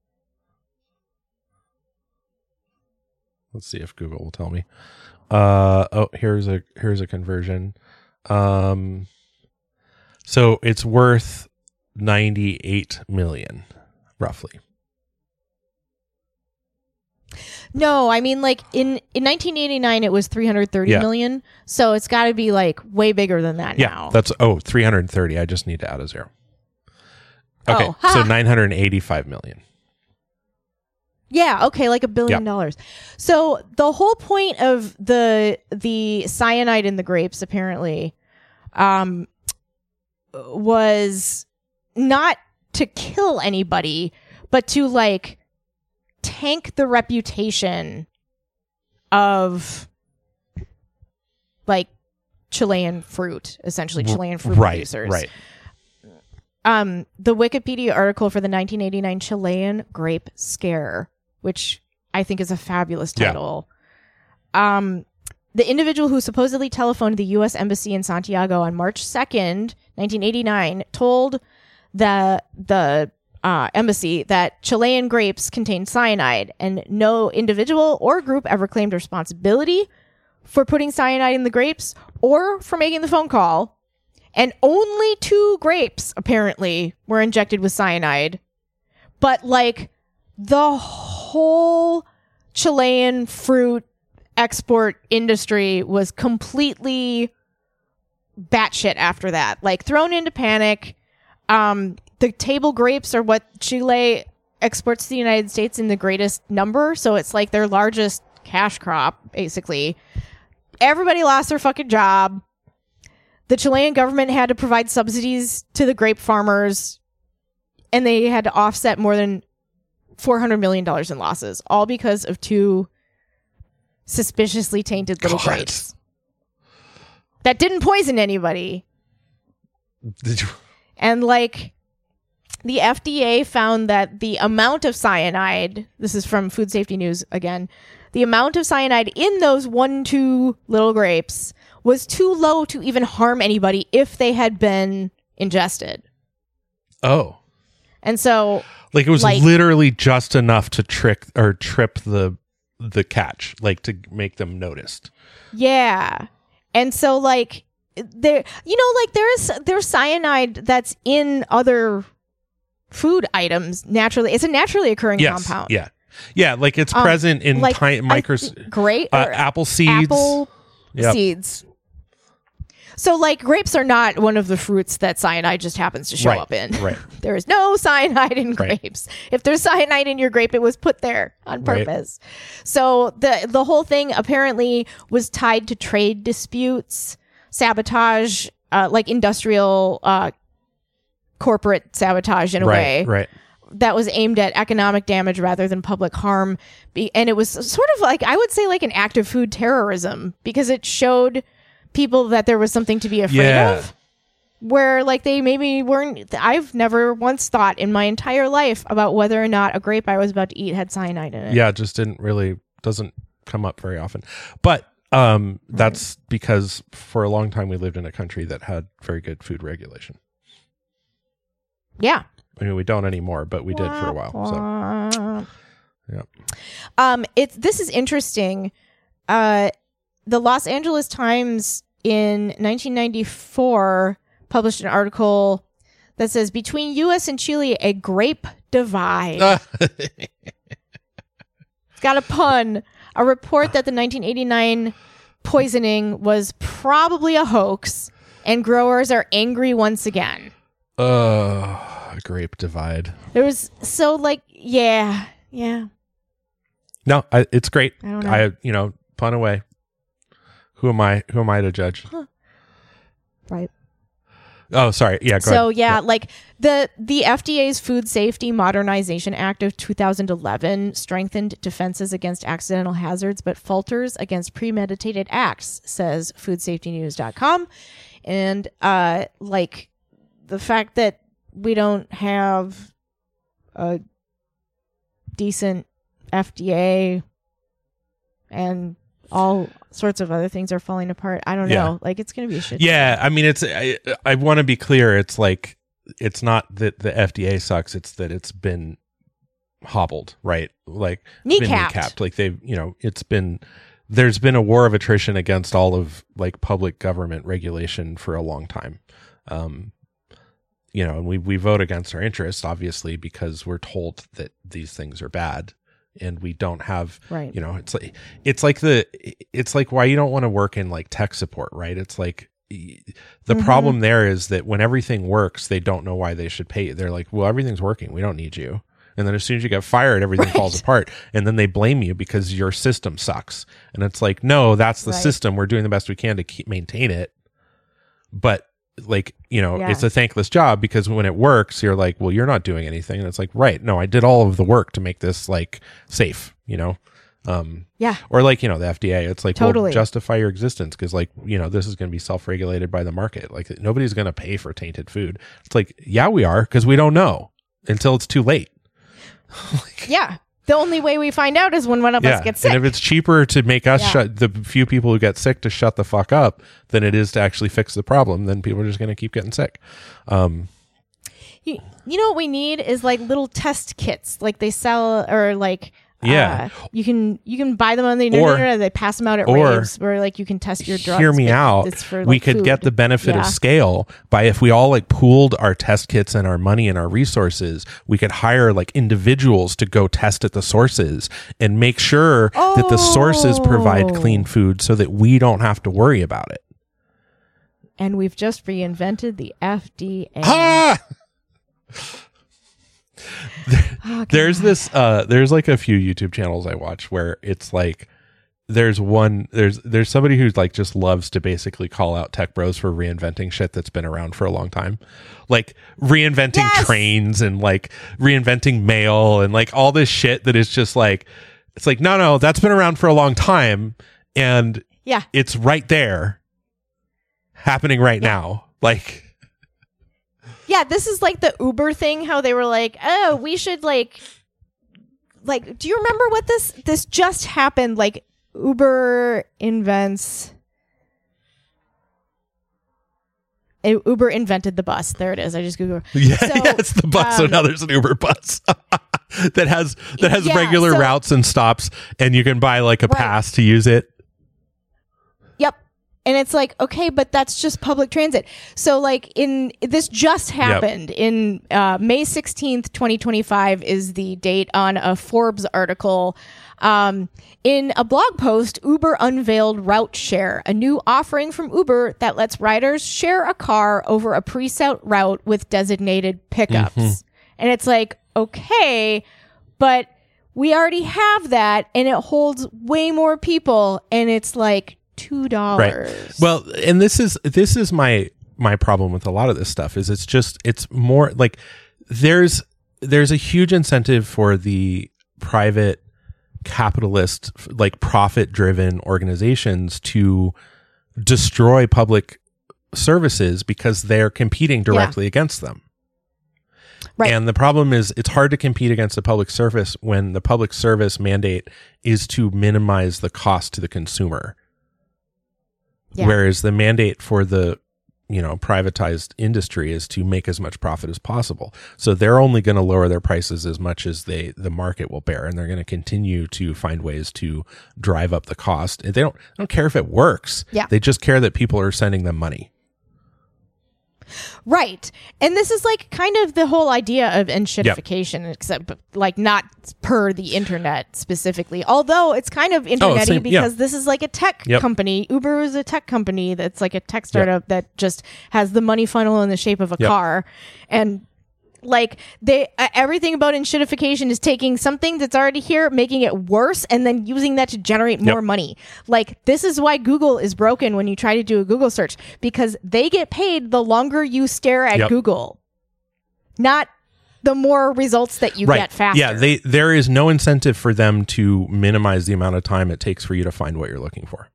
Let's see if Google will tell me. Uh oh, here's a here's a conversion. Um so it's worth ninety-eight million roughly. No, I mean like in, in nineteen eighty-nine it was three hundred thirty yeah. million. So it's got to be like way bigger than that yeah, now. That's oh, three hundred thirty. I just need to add a zero. Okay, oh, so nine hundred eighty-five million. Yeah, okay, like a billion yep. dollars. So the whole point of the the cyanide in the grapes apparently um was not to kill anybody, but to like tank the reputation of like Chilean fruit, essentially Chilean fruit right, producers. Right. Um, the Wikipedia article for the nineteen eighty-nine Chilean grape scare, which I think is a fabulous title. Yeah. Um, the individual who supposedly telephoned the U S Embassy in Santiago on March second, nineteen eighty-nine, told the the Uh, embassy that Chilean grapes contained cyanide, and no individual or group ever claimed responsibility for putting cyanide in the grapes or for making the phone call. And only two grapes apparently were injected with cyanide. But like the whole Chilean fruit export industry was completely batshit after that, like thrown into panic. Um, The table grapes are what Chile exports to the United States in the greatest number. So it's like their largest cash crop, basically. Everybody lost their fucking job. The Chilean government had to provide subsidies to the grape farmers, and they had to offset more than four hundred million dollars in losses, all because of two suspiciously tainted little God. grapes that didn't poison anybody. Did you? And like, the F D A found that the amount of cyanide, this is from Food Safety News again, the amount of cyanide in those one, two little grapes was too low to even harm anybody if they had been ingested. Oh. And so... Like it was like, literally just enough to trick or trip the the catch, like to make them noticed. Yeah. And so like, there, you know, like there's there's cyanide that's in other food items naturally. It's a naturally occurring yes, compound. Yeah. Yeah, like it's um, present in like tiny micros great uh, apple seeds. Apple yep. seeds. So like grapes are not one of the fruits that cyanide just happens to show right, up in. Right. There is no cyanide in right. grapes. If there's cyanide in your grape, it was put there on purpose. Right. So the the whole thing apparently was tied to trade disputes, sabotage, uh, like industrial uh, corporate sabotage in a right, way. Right. That was aimed at economic damage rather than public harm. Be- and it was sort of like, I would say like an act of food terrorism, because it showed people that there was something to be afraid yeah. of, where like they maybe weren't. I've never once thought in my entire life about whether or not a grape I was about to eat had cyanide in it. Yeah, it just didn't really, doesn't come up very often. But um, that's right. because for a long time we lived in a country that had very good food regulation. Yeah. I mean, we don't anymore, but we did for a while. So, yeah. Um, it's this is interesting. Uh, the Los Angeles Times in nineteen ninety-four published an article that says, between U S and Chile, a grape divide. It's got a pun. A report that the nineteen eighty-nine poisoning was probably a hoax, and growers are angry once again. Uh, grape divide. There was, so like, yeah, yeah. No, I, it's great. I don't know. I, you know, pun away. Who am I? Who am I to judge? Huh. Right. Oh, sorry. Yeah. Go so ahead. yeah, like the the F D A's Food Safety Modernization Act of two thousand eleven strengthened defenses against accidental hazards, but falters against premeditated acts, says food safety news dot com. And uh, like the fact that we don't have a decent F D A and all sorts of other things are falling apart. I don't Yeah. know. Like, it's going to be a shit. Yeah, I mean, it's. I, I want to be clear. It's like it's not that the F D A sucks. It's that it's been hobbled, right? Like been Kneecapped. kneecapped. Like they've, you know, it's been. There's been a war of attrition against all of like public government regulation for a long time. Um, you know, and we we vote against our interests, obviously, because we're told that these things are bad. And we don't have, Right. you know, it's like, it's like the, it's like why you don't want to work in like tech support, right? It's like the Mhm. problem there is that when everything works, they don't know why they should pay you. They're like, well, everything's working. We don't need you. And then as soon as you get fired, everything Right. falls apart. And then they blame you because your system sucks. And it's like, no, that's the Right. system. We're doing the best we can to keep maintain it. But like, you know, Yeah. it's a thankless job because when it works, you're like, well, you're not doing anything. And it's like, right. No, I did all of the work to make this like safe, you know? Um, Yeah. or like, you know, the F D A, it's like, Totally. well, justify your existence. Cause like, you know, this is going to be self-regulated by the market. Like nobody's going to pay for tainted food. It's like, yeah, we are. Cause we don't know until it's too late. Yeah. The only way we find out is when one of us gets sick. And if it's cheaper to make us Yeah. shut the few people who get sick to shut the fuck up than it is to actually fix the problem, then people are just going to keep getting sick. Um, you, you know what we need is like little test kits, like they sell, or like Yeah. uh, you can you can buy them on the Or- internet. They pass them out at or- raves where like you can test your drugs. hear me but out. it's for, We like, could get food. the benefit Yeah. of scale by if we all like pooled our test kits and our money and our resources, we could hire like individuals to go test at the sources and make sure that the sources provide Oh. clean food so that we don't have to worry about it. And we've just reinvented the F D A. Ah! Oh, There's God. this uh there's like a few YouTube channels I watch where it's like there's one there's there's somebody who like just loves to basically call out tech bros for reinventing shit that's been around for a long time. Like reinventing Yes! trains and like reinventing mail and like all this shit that is just like it's like no no that's been around for a long time and Yeah. it's right there happening right now. Like Yeah, this is like the Uber thing, how they were like, oh, we should like, like, do you remember what this, this just happened? Like Uber invents, uh, Uber invented the bus. There it is. I just Googled. Yeah, So, yeah, it's the bus. so um, now there's an Uber bus that has that has Yeah, regular so- routes and stops, and you can buy like a Right. pass to use it. Yep. And it's like, okay, but that's just public transit. So like in this just happened in uh, May sixteenth, twenty twenty-five is the date on a Forbes article. Um, in a blog post, Uber unveiled Route Share, a new offering from Uber that lets riders share a car over a preset route with designated pickups. Mm-hmm. And it's like, okay, but we already have that and it holds way more people and it's like two dollars. Right. Well, and this is this is my my problem with a lot of this stuff is it's just it's more like there's there's a huge incentive for the private capitalist like profit driven organizations to destroy public services because they're competing directly against them. Right. And the problem is it's hard to compete against the public service when the public service mandate is to minimize the cost to the consumer. Yeah. Whereas the mandate for the, you know, privatized industry is to make as much profit as possible. So they're only going to lower their prices as much as they the market will bear, and they're going to continue to find ways to drive up the cost. They don't they don't care if it works. Yeah. They just care that people are sending them money. Right. And this is like kind of the whole idea of enshittification, yep. except like not per the internet specifically. Although it's kind of internet-y same, because yeah. this is like a tech yep. company. Uber is a tech company that's like a tech startup yep. that just has the money funnel in the shape of a yep. car. And like they uh, everything about enshittification is taking something that's already here, making it worse, and then using that to generate more yep. money. Like this is why Google is broken when you try to do a Google search, because they get paid the longer you stare at yep. Google, not the more results that you right. get faster. Yeah, they there is no incentive for them to minimize the amount of time it takes for you to find what you're looking for.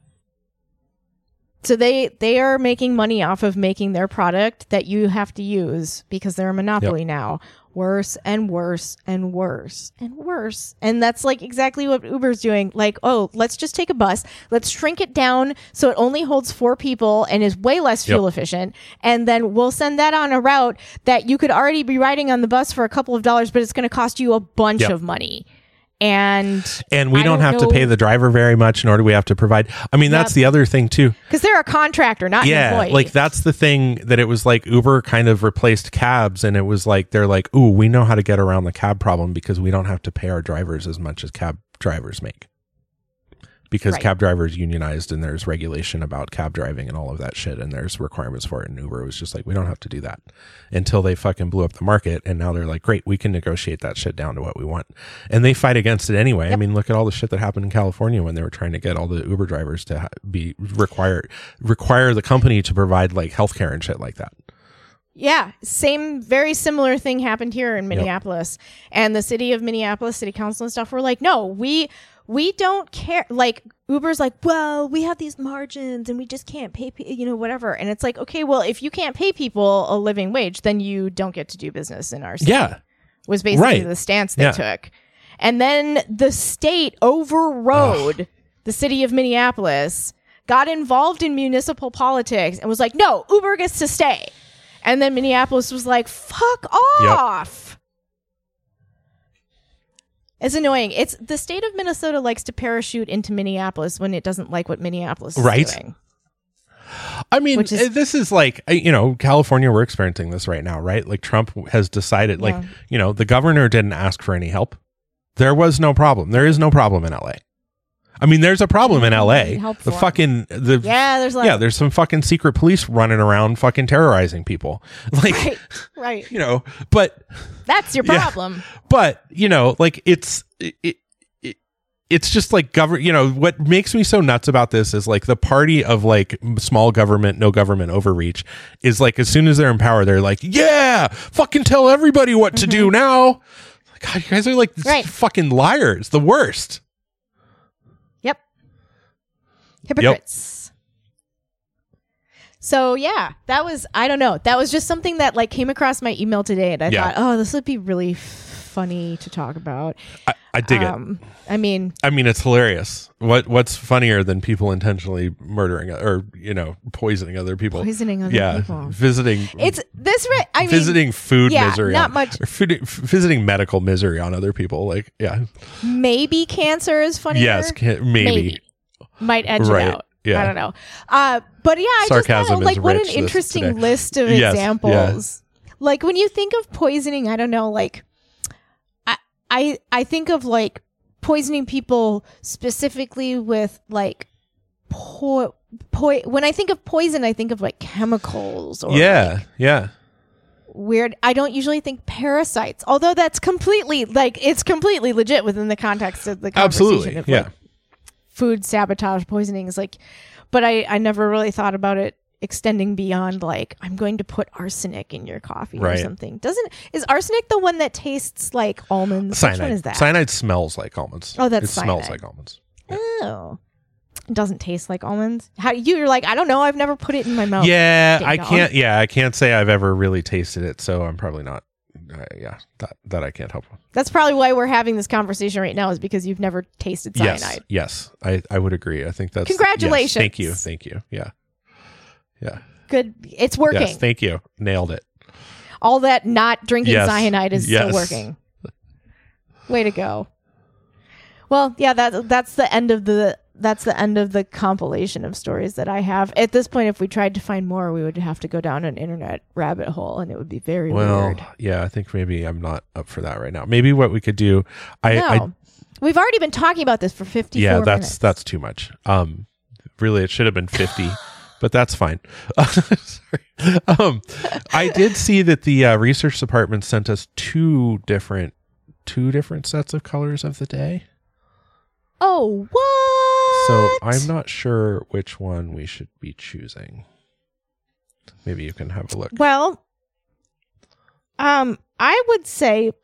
So they, they are making money off of making their product that you have to use, because they're a monopoly yep. now, worse and worse and worse and worse. And that's like exactly what Uber's doing. Like, oh, let's just take a bus. Let's shrink it down so it only holds four people and is way less fuel yep. efficient. And then we'll send that on a route that you could already be riding on the bus for a couple of dollars, but it's going to cost you a bunch yep. of money. And and we I don't, don't have know. to pay the driver very much, nor do we have to provide. I mean, that's yep. the other thing too. Because they're a contractor, not yeah, an employee. Like that's the thing that it was like Uber kind of replaced cabs, and it was like they're like, ooh, we know how to get around the cab problem because we don't have to pay our drivers as much as cab drivers make. Because right. cab drivers unionized, and there's regulation about cab driving and all of that shit, and there's requirements for it. And Uber was just like, we don't have to do that, until they fucking blew up the market. And now they're like, great, we can negotiate that shit down to what we want. And they fight against it anyway. Yep. I mean, look at all the shit that happened in California when they were trying to get all the Uber drivers to ha- be required, require the company to provide like healthcare and shit like that. Yeah, same, very similar thing happened here in Minneapolis. Yep. And the city of Minneapolis, city council and stuff were like, no, we... We don't care. Like Uber's like, well, we have these margins and we just can't pay, pe- you know, whatever. And it's like, okay, well, if you can't pay people a living wage, then you don't get to do business in our state. Yeah. Was basically right. the stance they yeah. took. And then the state overrode Ugh. the city of Minneapolis, got involved in municipal politics and was like, no, Uber gets to stay. And then Minneapolis was like, fuck off. Yep. It's annoying. It's the state of Minnesota likes to parachute into Minneapolis when it doesn't like what Minneapolis is right. doing. I mean, is, this is like, you know, California, we're experiencing this right now, right? Like Trump has decided, yeah. like, you know, the governor didn't ask for any help. There was no problem. There is no problem in L A. I mean, there's a problem in L A. The fucking the yeah, there's like, yeah, there's some fucking secret police running around, fucking terrorizing people. Like, right, right. You know, but that's your problem. Yeah, but you know, like it's it, it it's just like government. You know, what makes me so nuts about this is like the party of like small government, no government overreach is like as soon as they're in power, they're like, yeah, fucking tell everybody what to mm-hmm. do now. God, you guys are like right. fucking liars, the worst. Hypocrites. Yep. So yeah, that was, I don't know. That was just something that like came across my email today, and I yeah. thought, oh, this would be really f- funny to talk about. I, I dig um, it. I mean, I mean, it's hilarious. What What's funnier than people intentionally murdering or you know poisoning other people? Poisoning other yeah, people. Visiting. It's this. Re- I mean, visiting food yeah, misery. Not on, much. Or food, visiting medical misery on other people. Like yeah. Maybe cancer is funnier. Yes, can, maybe. maybe. Might edge right. it out. Yeah. I don't know. Uh, but yeah, I Sarcasm just thought, like, what an interesting today. list of yes. examples. Yeah. Like, when you think of poisoning, I don't know, like, I, I, I think of, like, poisoning people specifically with, like, po- po- when I think of poison, I think of, like, chemicals or, yeah, like, yeah. weird. I don't usually think parasites, although that's completely, like, it's completely legit within the context of the conversation. Absolutely, of, yeah. Like, food sabotage poisoning is like, but I, I never really thought about it extending beyond like, I'm going to put arsenic in your coffee right. or something. Doesn't, is arsenic the one that tastes like almonds? Cyanide. Which one is that? Cyanide smells like almonds. Oh, that's It cyanide. smells like almonds. Yeah. Oh. It doesn't taste like almonds. How you're like, I don't know. I've never put it in my mouth. Yeah, Ding I dong. can't. Yeah, I can't say I've ever really tasted it, so I'm probably not. Uh, yeah, that that I can't help with. That's probably why we're having this conversation right now, is because you've never tasted cyanide. Yes, yes, I, I would agree. I think that's congratulations. Yes, thank you, thank you. Yeah, yeah. good. It's working. Yes, thank you. Nailed it. All that not drinking Yes. cyanide is Yes. still working. Way to go. Well, yeah, that that's the end of the that's the end of the compilation of stories that I have. At this point, if we tried to find more, we would have to go down an internet rabbit hole, and it would be very Well, weird. yeah, I think maybe I'm not up for that right now. Maybe what we could do, I, No, I we've already been talking about this for fifty-four yeah, that's minutes. that's too much. Um, really, it should have been fifty, but that's fine. Sorry. Um, I did see that the uh, research department sent us two different two different sets of colors of the day. Oh, what? So I'm not sure which one we should be choosing. Maybe you can have a look. Well, um, I would say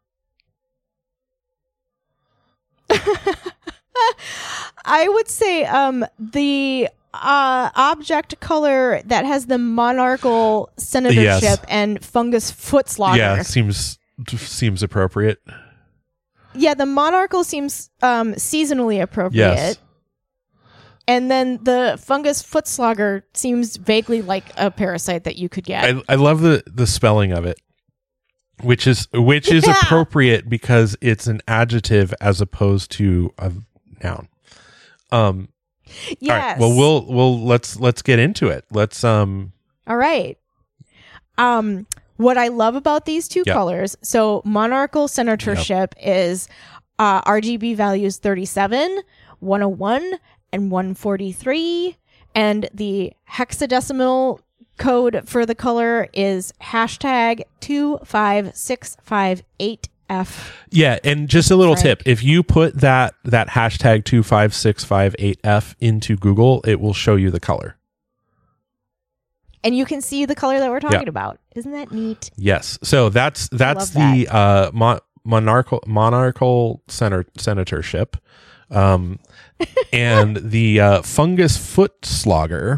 I would say um the uh object color that has the monarchal senatorship Yes. and fungus footslogger. Yeah, seems seems appropriate. Yeah, the monarchal seems um seasonally appropriate. Yes. And then the fungus footslogger seems vaguely like a parasite that you could get. I, I love the, the spelling of it, which is which is Yeah. appropriate because it's an adjective as opposed to a noun. Um, yes. All right. Well, we'll we'll let's let's get into it. Let's um. All right. Um, what I love about these two Yep. colors, so monarchal senatorship is uh, R G B values thirty-seven, one oh one, and one forty-three, and the hexadecimal code for the color is hashtag two five six five eight F. Yeah, and just a little Frank. tip: if you put that that hashtag two five six five eight F into Google, it will show you the color. And you can see the color that we're talking Yeah. about. Isn't that neat? Yes. So that's that's love the uh, mon- monarchal monarchal senator senatorship, um, and the uh, fungus foot slogger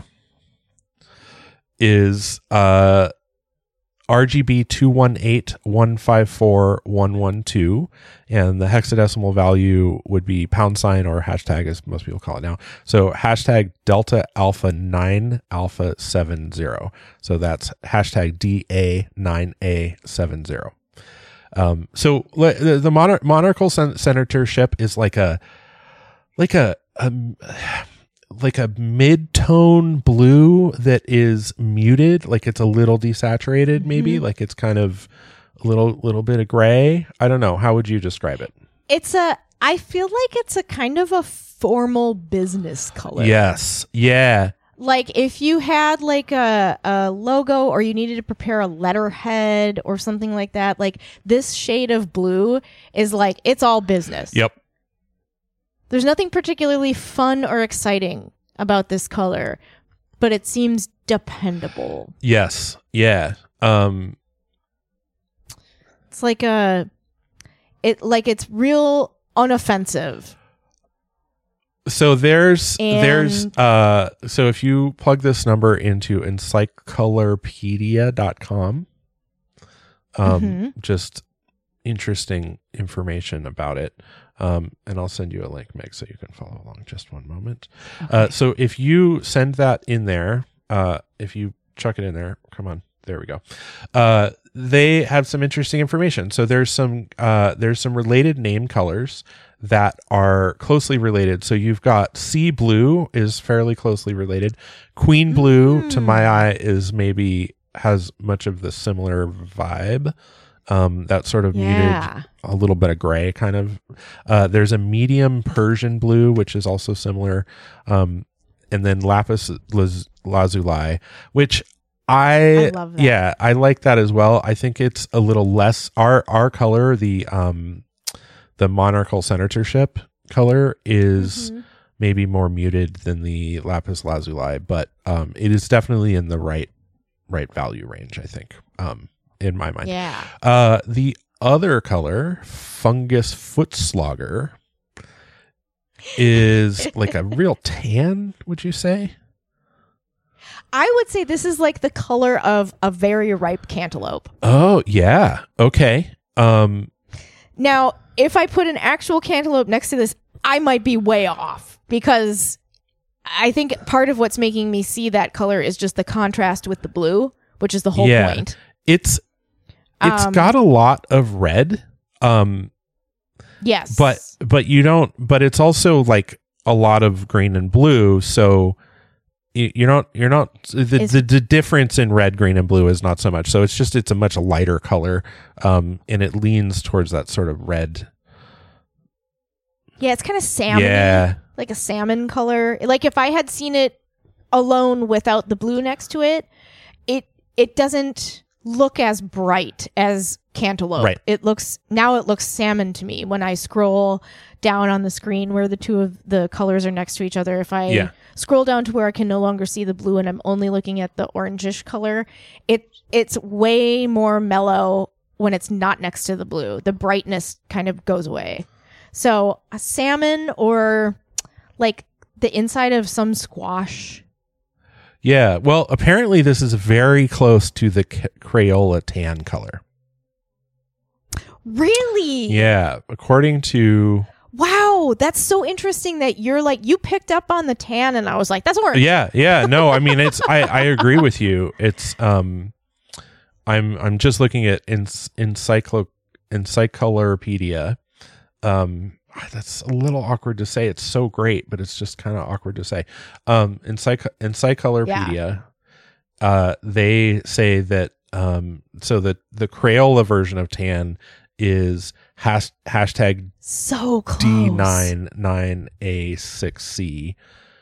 is uh, R G B two one eight one five four one one two, and the hexadecimal value would be pound sign or hashtag, as most people call it now. So hashtag Delta Alpha nine Alpha seven zero. So that's hashtag D A nine A seven zero. Um, so le- the, the monar- monarchal sen- senatorship is like a like a, a like a mid-tone blue that is muted, like it's a little desaturated, maybe, like it's kind of a little little bit of gray. I don't know. How would you describe it? It's a, I feel like it's a kind of a formal business color. Yes. Yeah. Like if you had like a, a logo or you needed to prepare a letterhead or something like that, like this shade of blue is like, it's all business. Yep. There's nothing particularly fun or exciting about this color, but it seems dependable. Yes. Yeah. Um, It's like a, it like it's real unoffensive. so there's And- there's uh so if you plug this number into encyclopedia dot com, um Mhm. just interesting information about it. Um, and I'll send you a link, Meg, so you can follow along. Just one moment. Uh, so if you send that in there, uh, if you chuck it in there, come on, there we go. Uh, they have some interesting information. So there's some uh, there's some related name colors that are closely related. So you've got sea blue is fairly closely related. Queen blue, to my eye, is maybe has much of the similar vibe. Um, that sort of Yeah. muted, a little bit of gray kind of. Uh, there's a medium Persian blue, which is also similar. Um, and then lapis laz- lazuli, which I, I love that. yeah, I like that as well. I think it's a little less our, our color, the, um, the monarchal senatorship color is Mhm. maybe more muted than the lapis lazuli, but, um, it is definitely in the right, right value range, I think. Um, in my mind. Yeah. Uh, the other color, fungus foot slogger, is like a real tan, would you say? I would say this is like the color of a very ripe cantaloupe. Oh, yeah. Okay. Um, Now, if I put an actual cantaloupe next to this, I might be way off because I think part of what's making me see that color is just the contrast with the blue, which is the whole yeah. point. It's it's Um, got a lot of red. Um Yes. but but you don't but it's also like a lot of green and blue, so you- you're not you're not the, Is- the the difference in red, green, and blue is not so much. So it's just it's a much lighter color, um and it leans towards that sort of red. Yeah, it's kind of salmon. Yeah. Like a salmon color. Like if I had seen it alone without the blue next to it, it it doesn't look as bright as cantaloupe. Right. It looks now it looks salmon to me when I scroll down on the screen where the two of the colors are next to each other. If I Yeah. scroll down to where I can no longer see the blue and I'm only looking at the orangish color, it it's way more mellow when it's not next to the blue. The brightness kind of goes away. So a salmon or like the inside of some squash. Yeah. Well, apparently this is very close to the C- Crayola tan color. Really? Yeah. According to Wow, that's so interesting that you're like you picked up on the tan and I was like, that's orange. Yeah, yeah. No, I mean it's I, I agree with you. It's um I'm I'm just looking at encyclo encyclopedia. Um that's a little awkward to say. It's so great, but it's just kind of awkward to say. Um encycl encyclopedia uh they say that um so the the Crayola version of tan is hash, hashtag So close. D nine nine A six C.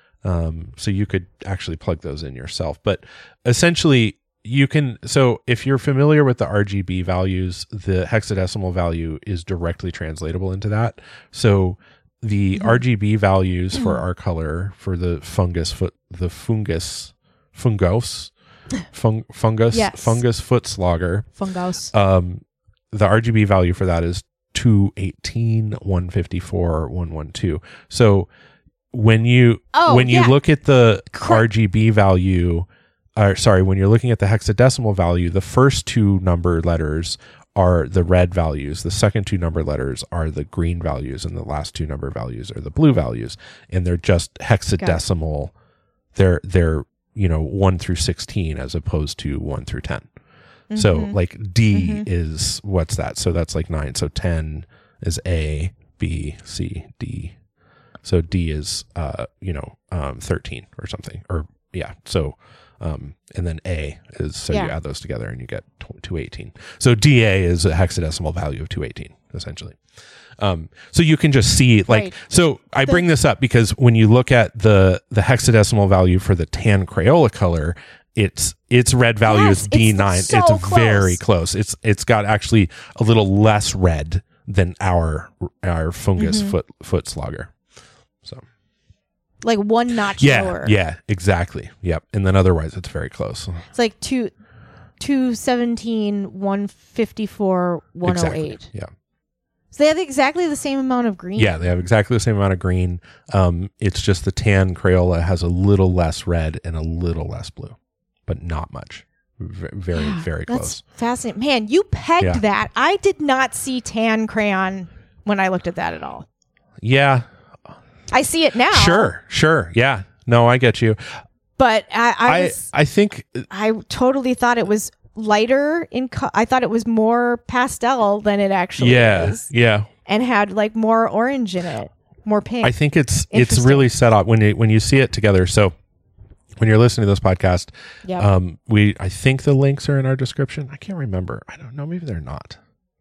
Um, so you could actually plug those in yourself. But essentially, you can. So if you're familiar with the R G B values, the hexadecimal value is directly translatable into that. So the Mhm. R G B values for Mhm. our color for the fungus foot, the fungus, fungos, fung, fungus, Yes. fungus foot slogger. Fungos. Um, the R G B value for that is two eighteen, one fifty-four, one twelve. So when you Oh, when you yeah. look at the Cor- R G B value, or sorry, when you're looking at the hexadecimal value, the first two number letters are the red values, the second two number letters are the green values, and the last two number values are the blue values, and they're just hexadecimal. They're they're you know one through sixteen as opposed to one through ten. So Mhm. like D Mhm. is what's that? So that's like nine. So ten is A, B, C, D. So D is uh, you know, um thirteen or something. Or yeah. So um and then A is so Yeah. you add those together and you get two eighteen. So D A is a hexadecimal value of two eighteen, essentially. Um, so you can just see like, Right. so I The- bring this up because when you look at the, the hexadecimal value for the tan Crayola color, it's, its red value Yes, is D nine. it's so It's very close. close. It's, it's got actually a little less red than our, our fungus Mhm. foot, foot slogger. So Like one notch yeah, lower. yeah, exactly. Yep. And then otherwise it's very close. It's like two two seventeen, one fifty-four, one oh eight. Exactly. Yeah. So they have exactly the same amount of green. Yeah, they have exactly the same amount of green. Um, it's just the tan Crayola has a little less red and a little less blue, but not much. V- very, very That's close. fascinating. Man, you pegged Yeah. that. I did not see tan crayon when I looked at that at all. Yeah, I see it now. sure, sure. Yeah, no, I get you. But I I, I, was, I think, I totally thought it was lighter in co- I thought it was more pastel than it actually yeah, is. yeah. And had like more orange in it. More pink. I think it's it's Interesting. really set up when you when you see it together. So when you're listening to this podcast, yeah. um, we I think the links are in our description. I can't remember. I don't know. Maybe they're not.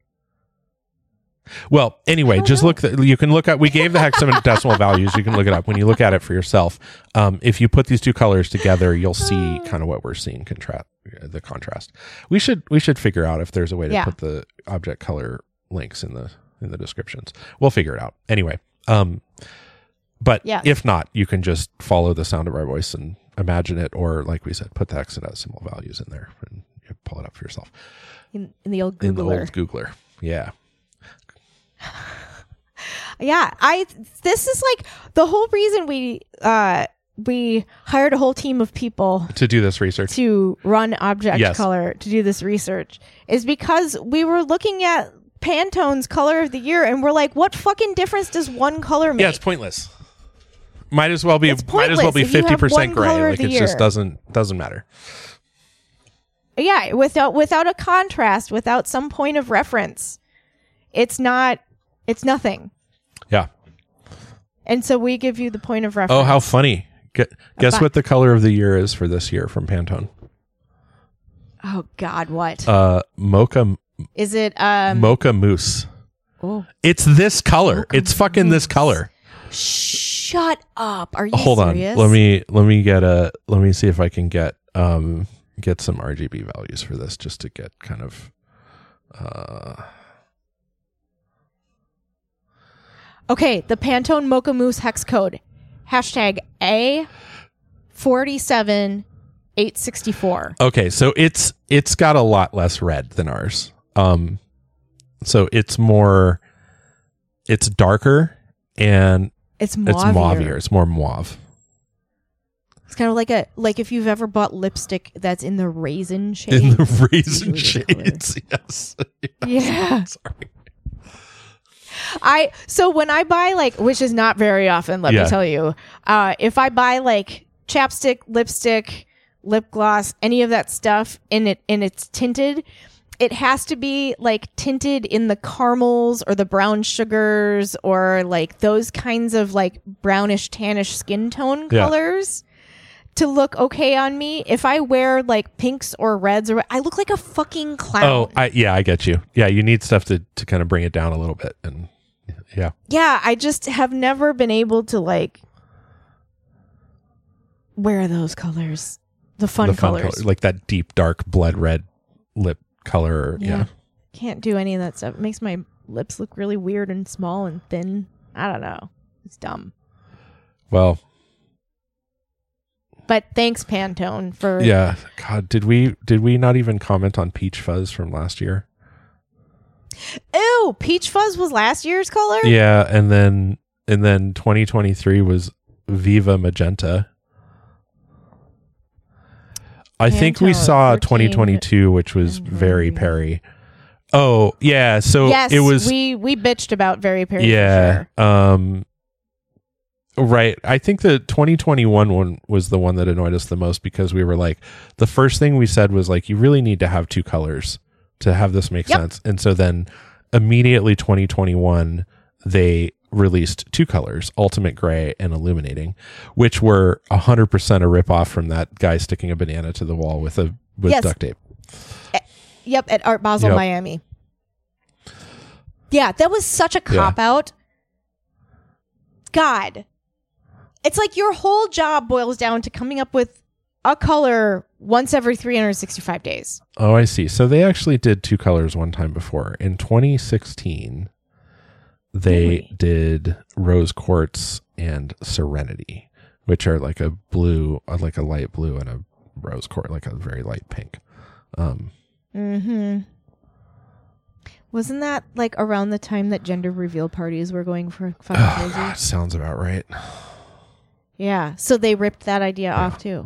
Well, anyway, don't just know. look. The, you can look at. We gave the hexadecimal values. You can look it up when you look at it for yourself. Um, if you put these two colors together, you'll see kind of what we're seeing. Contrast the contrast. We should we should figure out if there's a way to Yeah. put the object color links in the in the descriptions. We'll figure it out. Anyway, um, but Yeah. if not, you can just follow the sound of our voice and imagine it, or like we said, put the hexadecimal values in there and you pull it up for yourself in, in the old in the Googler. old Googler. Yeah. Yeah, I this is like the whole reason we uh we hired a whole team of people To do this research. to run object Yes. color to do this research is because we were looking at Pantone's color of the year and we're like, what fucking difference does one color make? Yeah, it's pointless. might as well be It's might as well be pointless if you have fifty percent one gray. color Like of it the just year. doesn't doesn't matter. Yeah, without without a contrast, without some point of reference, it's not. It's nothing. Yeah. And so we give you the point of reference. Oh, how funny! Gu- guess About- what the color of the year is for this year from Pantone? Oh God, what Uh, mocha is it? Um, mocha mousse. oh, It's this color. Mocha it's fucking this mousse. color. shut up! Are you Hold serious? on. Let me let me get a let me see if I can get um get some R G B values for this just to get kind of uh Okay, the Pantone Mocha Mousse hex code hashtag A forty-seven eight sixty-four. Okay, so it's it's got a lot less red than ours. Um so it's more it's darker and It's it's mauvier. mauvier. It's more mauve. It's kind of like a like if you've ever bought lipstick that's in the raisin shade. In the raisin usually the color. shades. Yes. Yeah. Sorry. I so when I buy like, which is not very often, let Yeah. me tell you, uh, if I buy like chapstick, lipstick, lip gloss, any of that stuff, and it and it's tinted, it has to be like tinted in the caramels or the brown sugars or like those kinds of like brownish tannish skin tone Yeah. colors to look okay on me. If I wear like pinks or reds, or I look like a fucking clown. Oh, I yeah, I get you. Yeah, you need stuff to to kind of bring it down a little bit and yeah. Yeah, I just have never been able to like wear those colors. The fun, the fun colors. color, like that deep dark blood red lip color. Yeah. Yeah. Can't do any of that stuff. It makes my lips look really weird and small and thin. I don't know. It's dumb. Well, But thanks, Pantone, for yeah. God, did we did we not even comment on Peach Fuzz from last year? Ew, Peach Fuzz was last year's color? Yeah, and then and then twenty twenty-three was Viva Magenta. I think we Pantone, saw fourteen twenty twenty-two, which was and Very Very- Perry. Oh yeah, so yes, it was we we bitched about Very Perry. yeah. For sure. Um, right. I think the twenty twenty-one one was the one that annoyed us the most because we were like, the first thing we said was like, you really need to have two colors to have this make Yep. sense. And so then immediately twenty twenty-one, they released two colors, Ultimate Gray and Illuminating, which were one hundred percent a ripoff from that guy sticking a banana to the wall with a with Yes. duct tape. Yep, at Art Basel, Yep. Miami. Yeah, that was such a cop out. God. It's like your whole job boils down to coming up with a color once every three hundred sixty-five days. Oh, I see. So they actually did two colors one time before. In twenty sixteen, they Really? did Rose Quartz and Serenity, which are like a blue, uh, like a light blue and a rose quartz, like a very light pink. Um, Mm-hmm. Wasn't that like around the time that gender reveal parties were going for fucking oh, crazy? God, sounds about right. Yeah. So they ripped that idea Yeah. off too.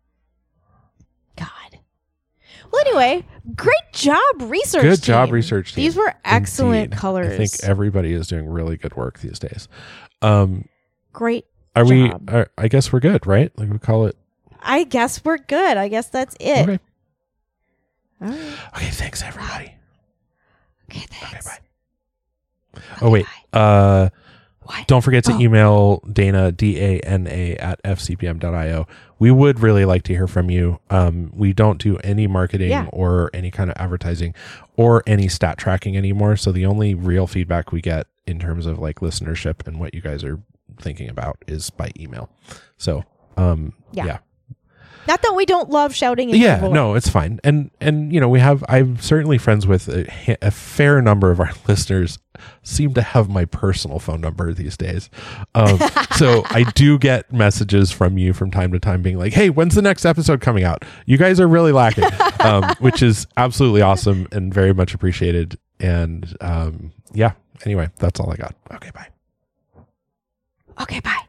God. Well, anyway, great job, research Good job, team. research team. These were excellent Indeed. colors. I think everybody is doing really good work these days. Um, Great. are job. we? Are, I guess we're good, right? Like we call it. I guess we're good. I guess that's it. Okay. All right. Okay. Thanks, everybody. Okay, thanks. Okay, bye. Oh wait. Uh. What? Don't forget to Oh. email Dana, D A N A, at f c p m dot i o. We would really like to hear from you. Um, we don't do any marketing Yeah. or any kind of advertising or any stat tracking anymore. So the only real feedback we get in terms of like listenership and what you guys are thinking about is by email. So, um, Yeah. yeah. Not that we don't love shouting. In Yeah, your voice. no, it's fine. And, and, you know, we have, I'm certainly friends with a, ha- a fair number of our listeners seem to have my personal phone number these days. Um, so I do get messages from you from time to time being like, hey, when's the next episode coming out? You guys are really lacking, um, which is absolutely awesome and very much appreciated. And, um, yeah, anyway, that's all I got. Okay, bye. Okay, bye.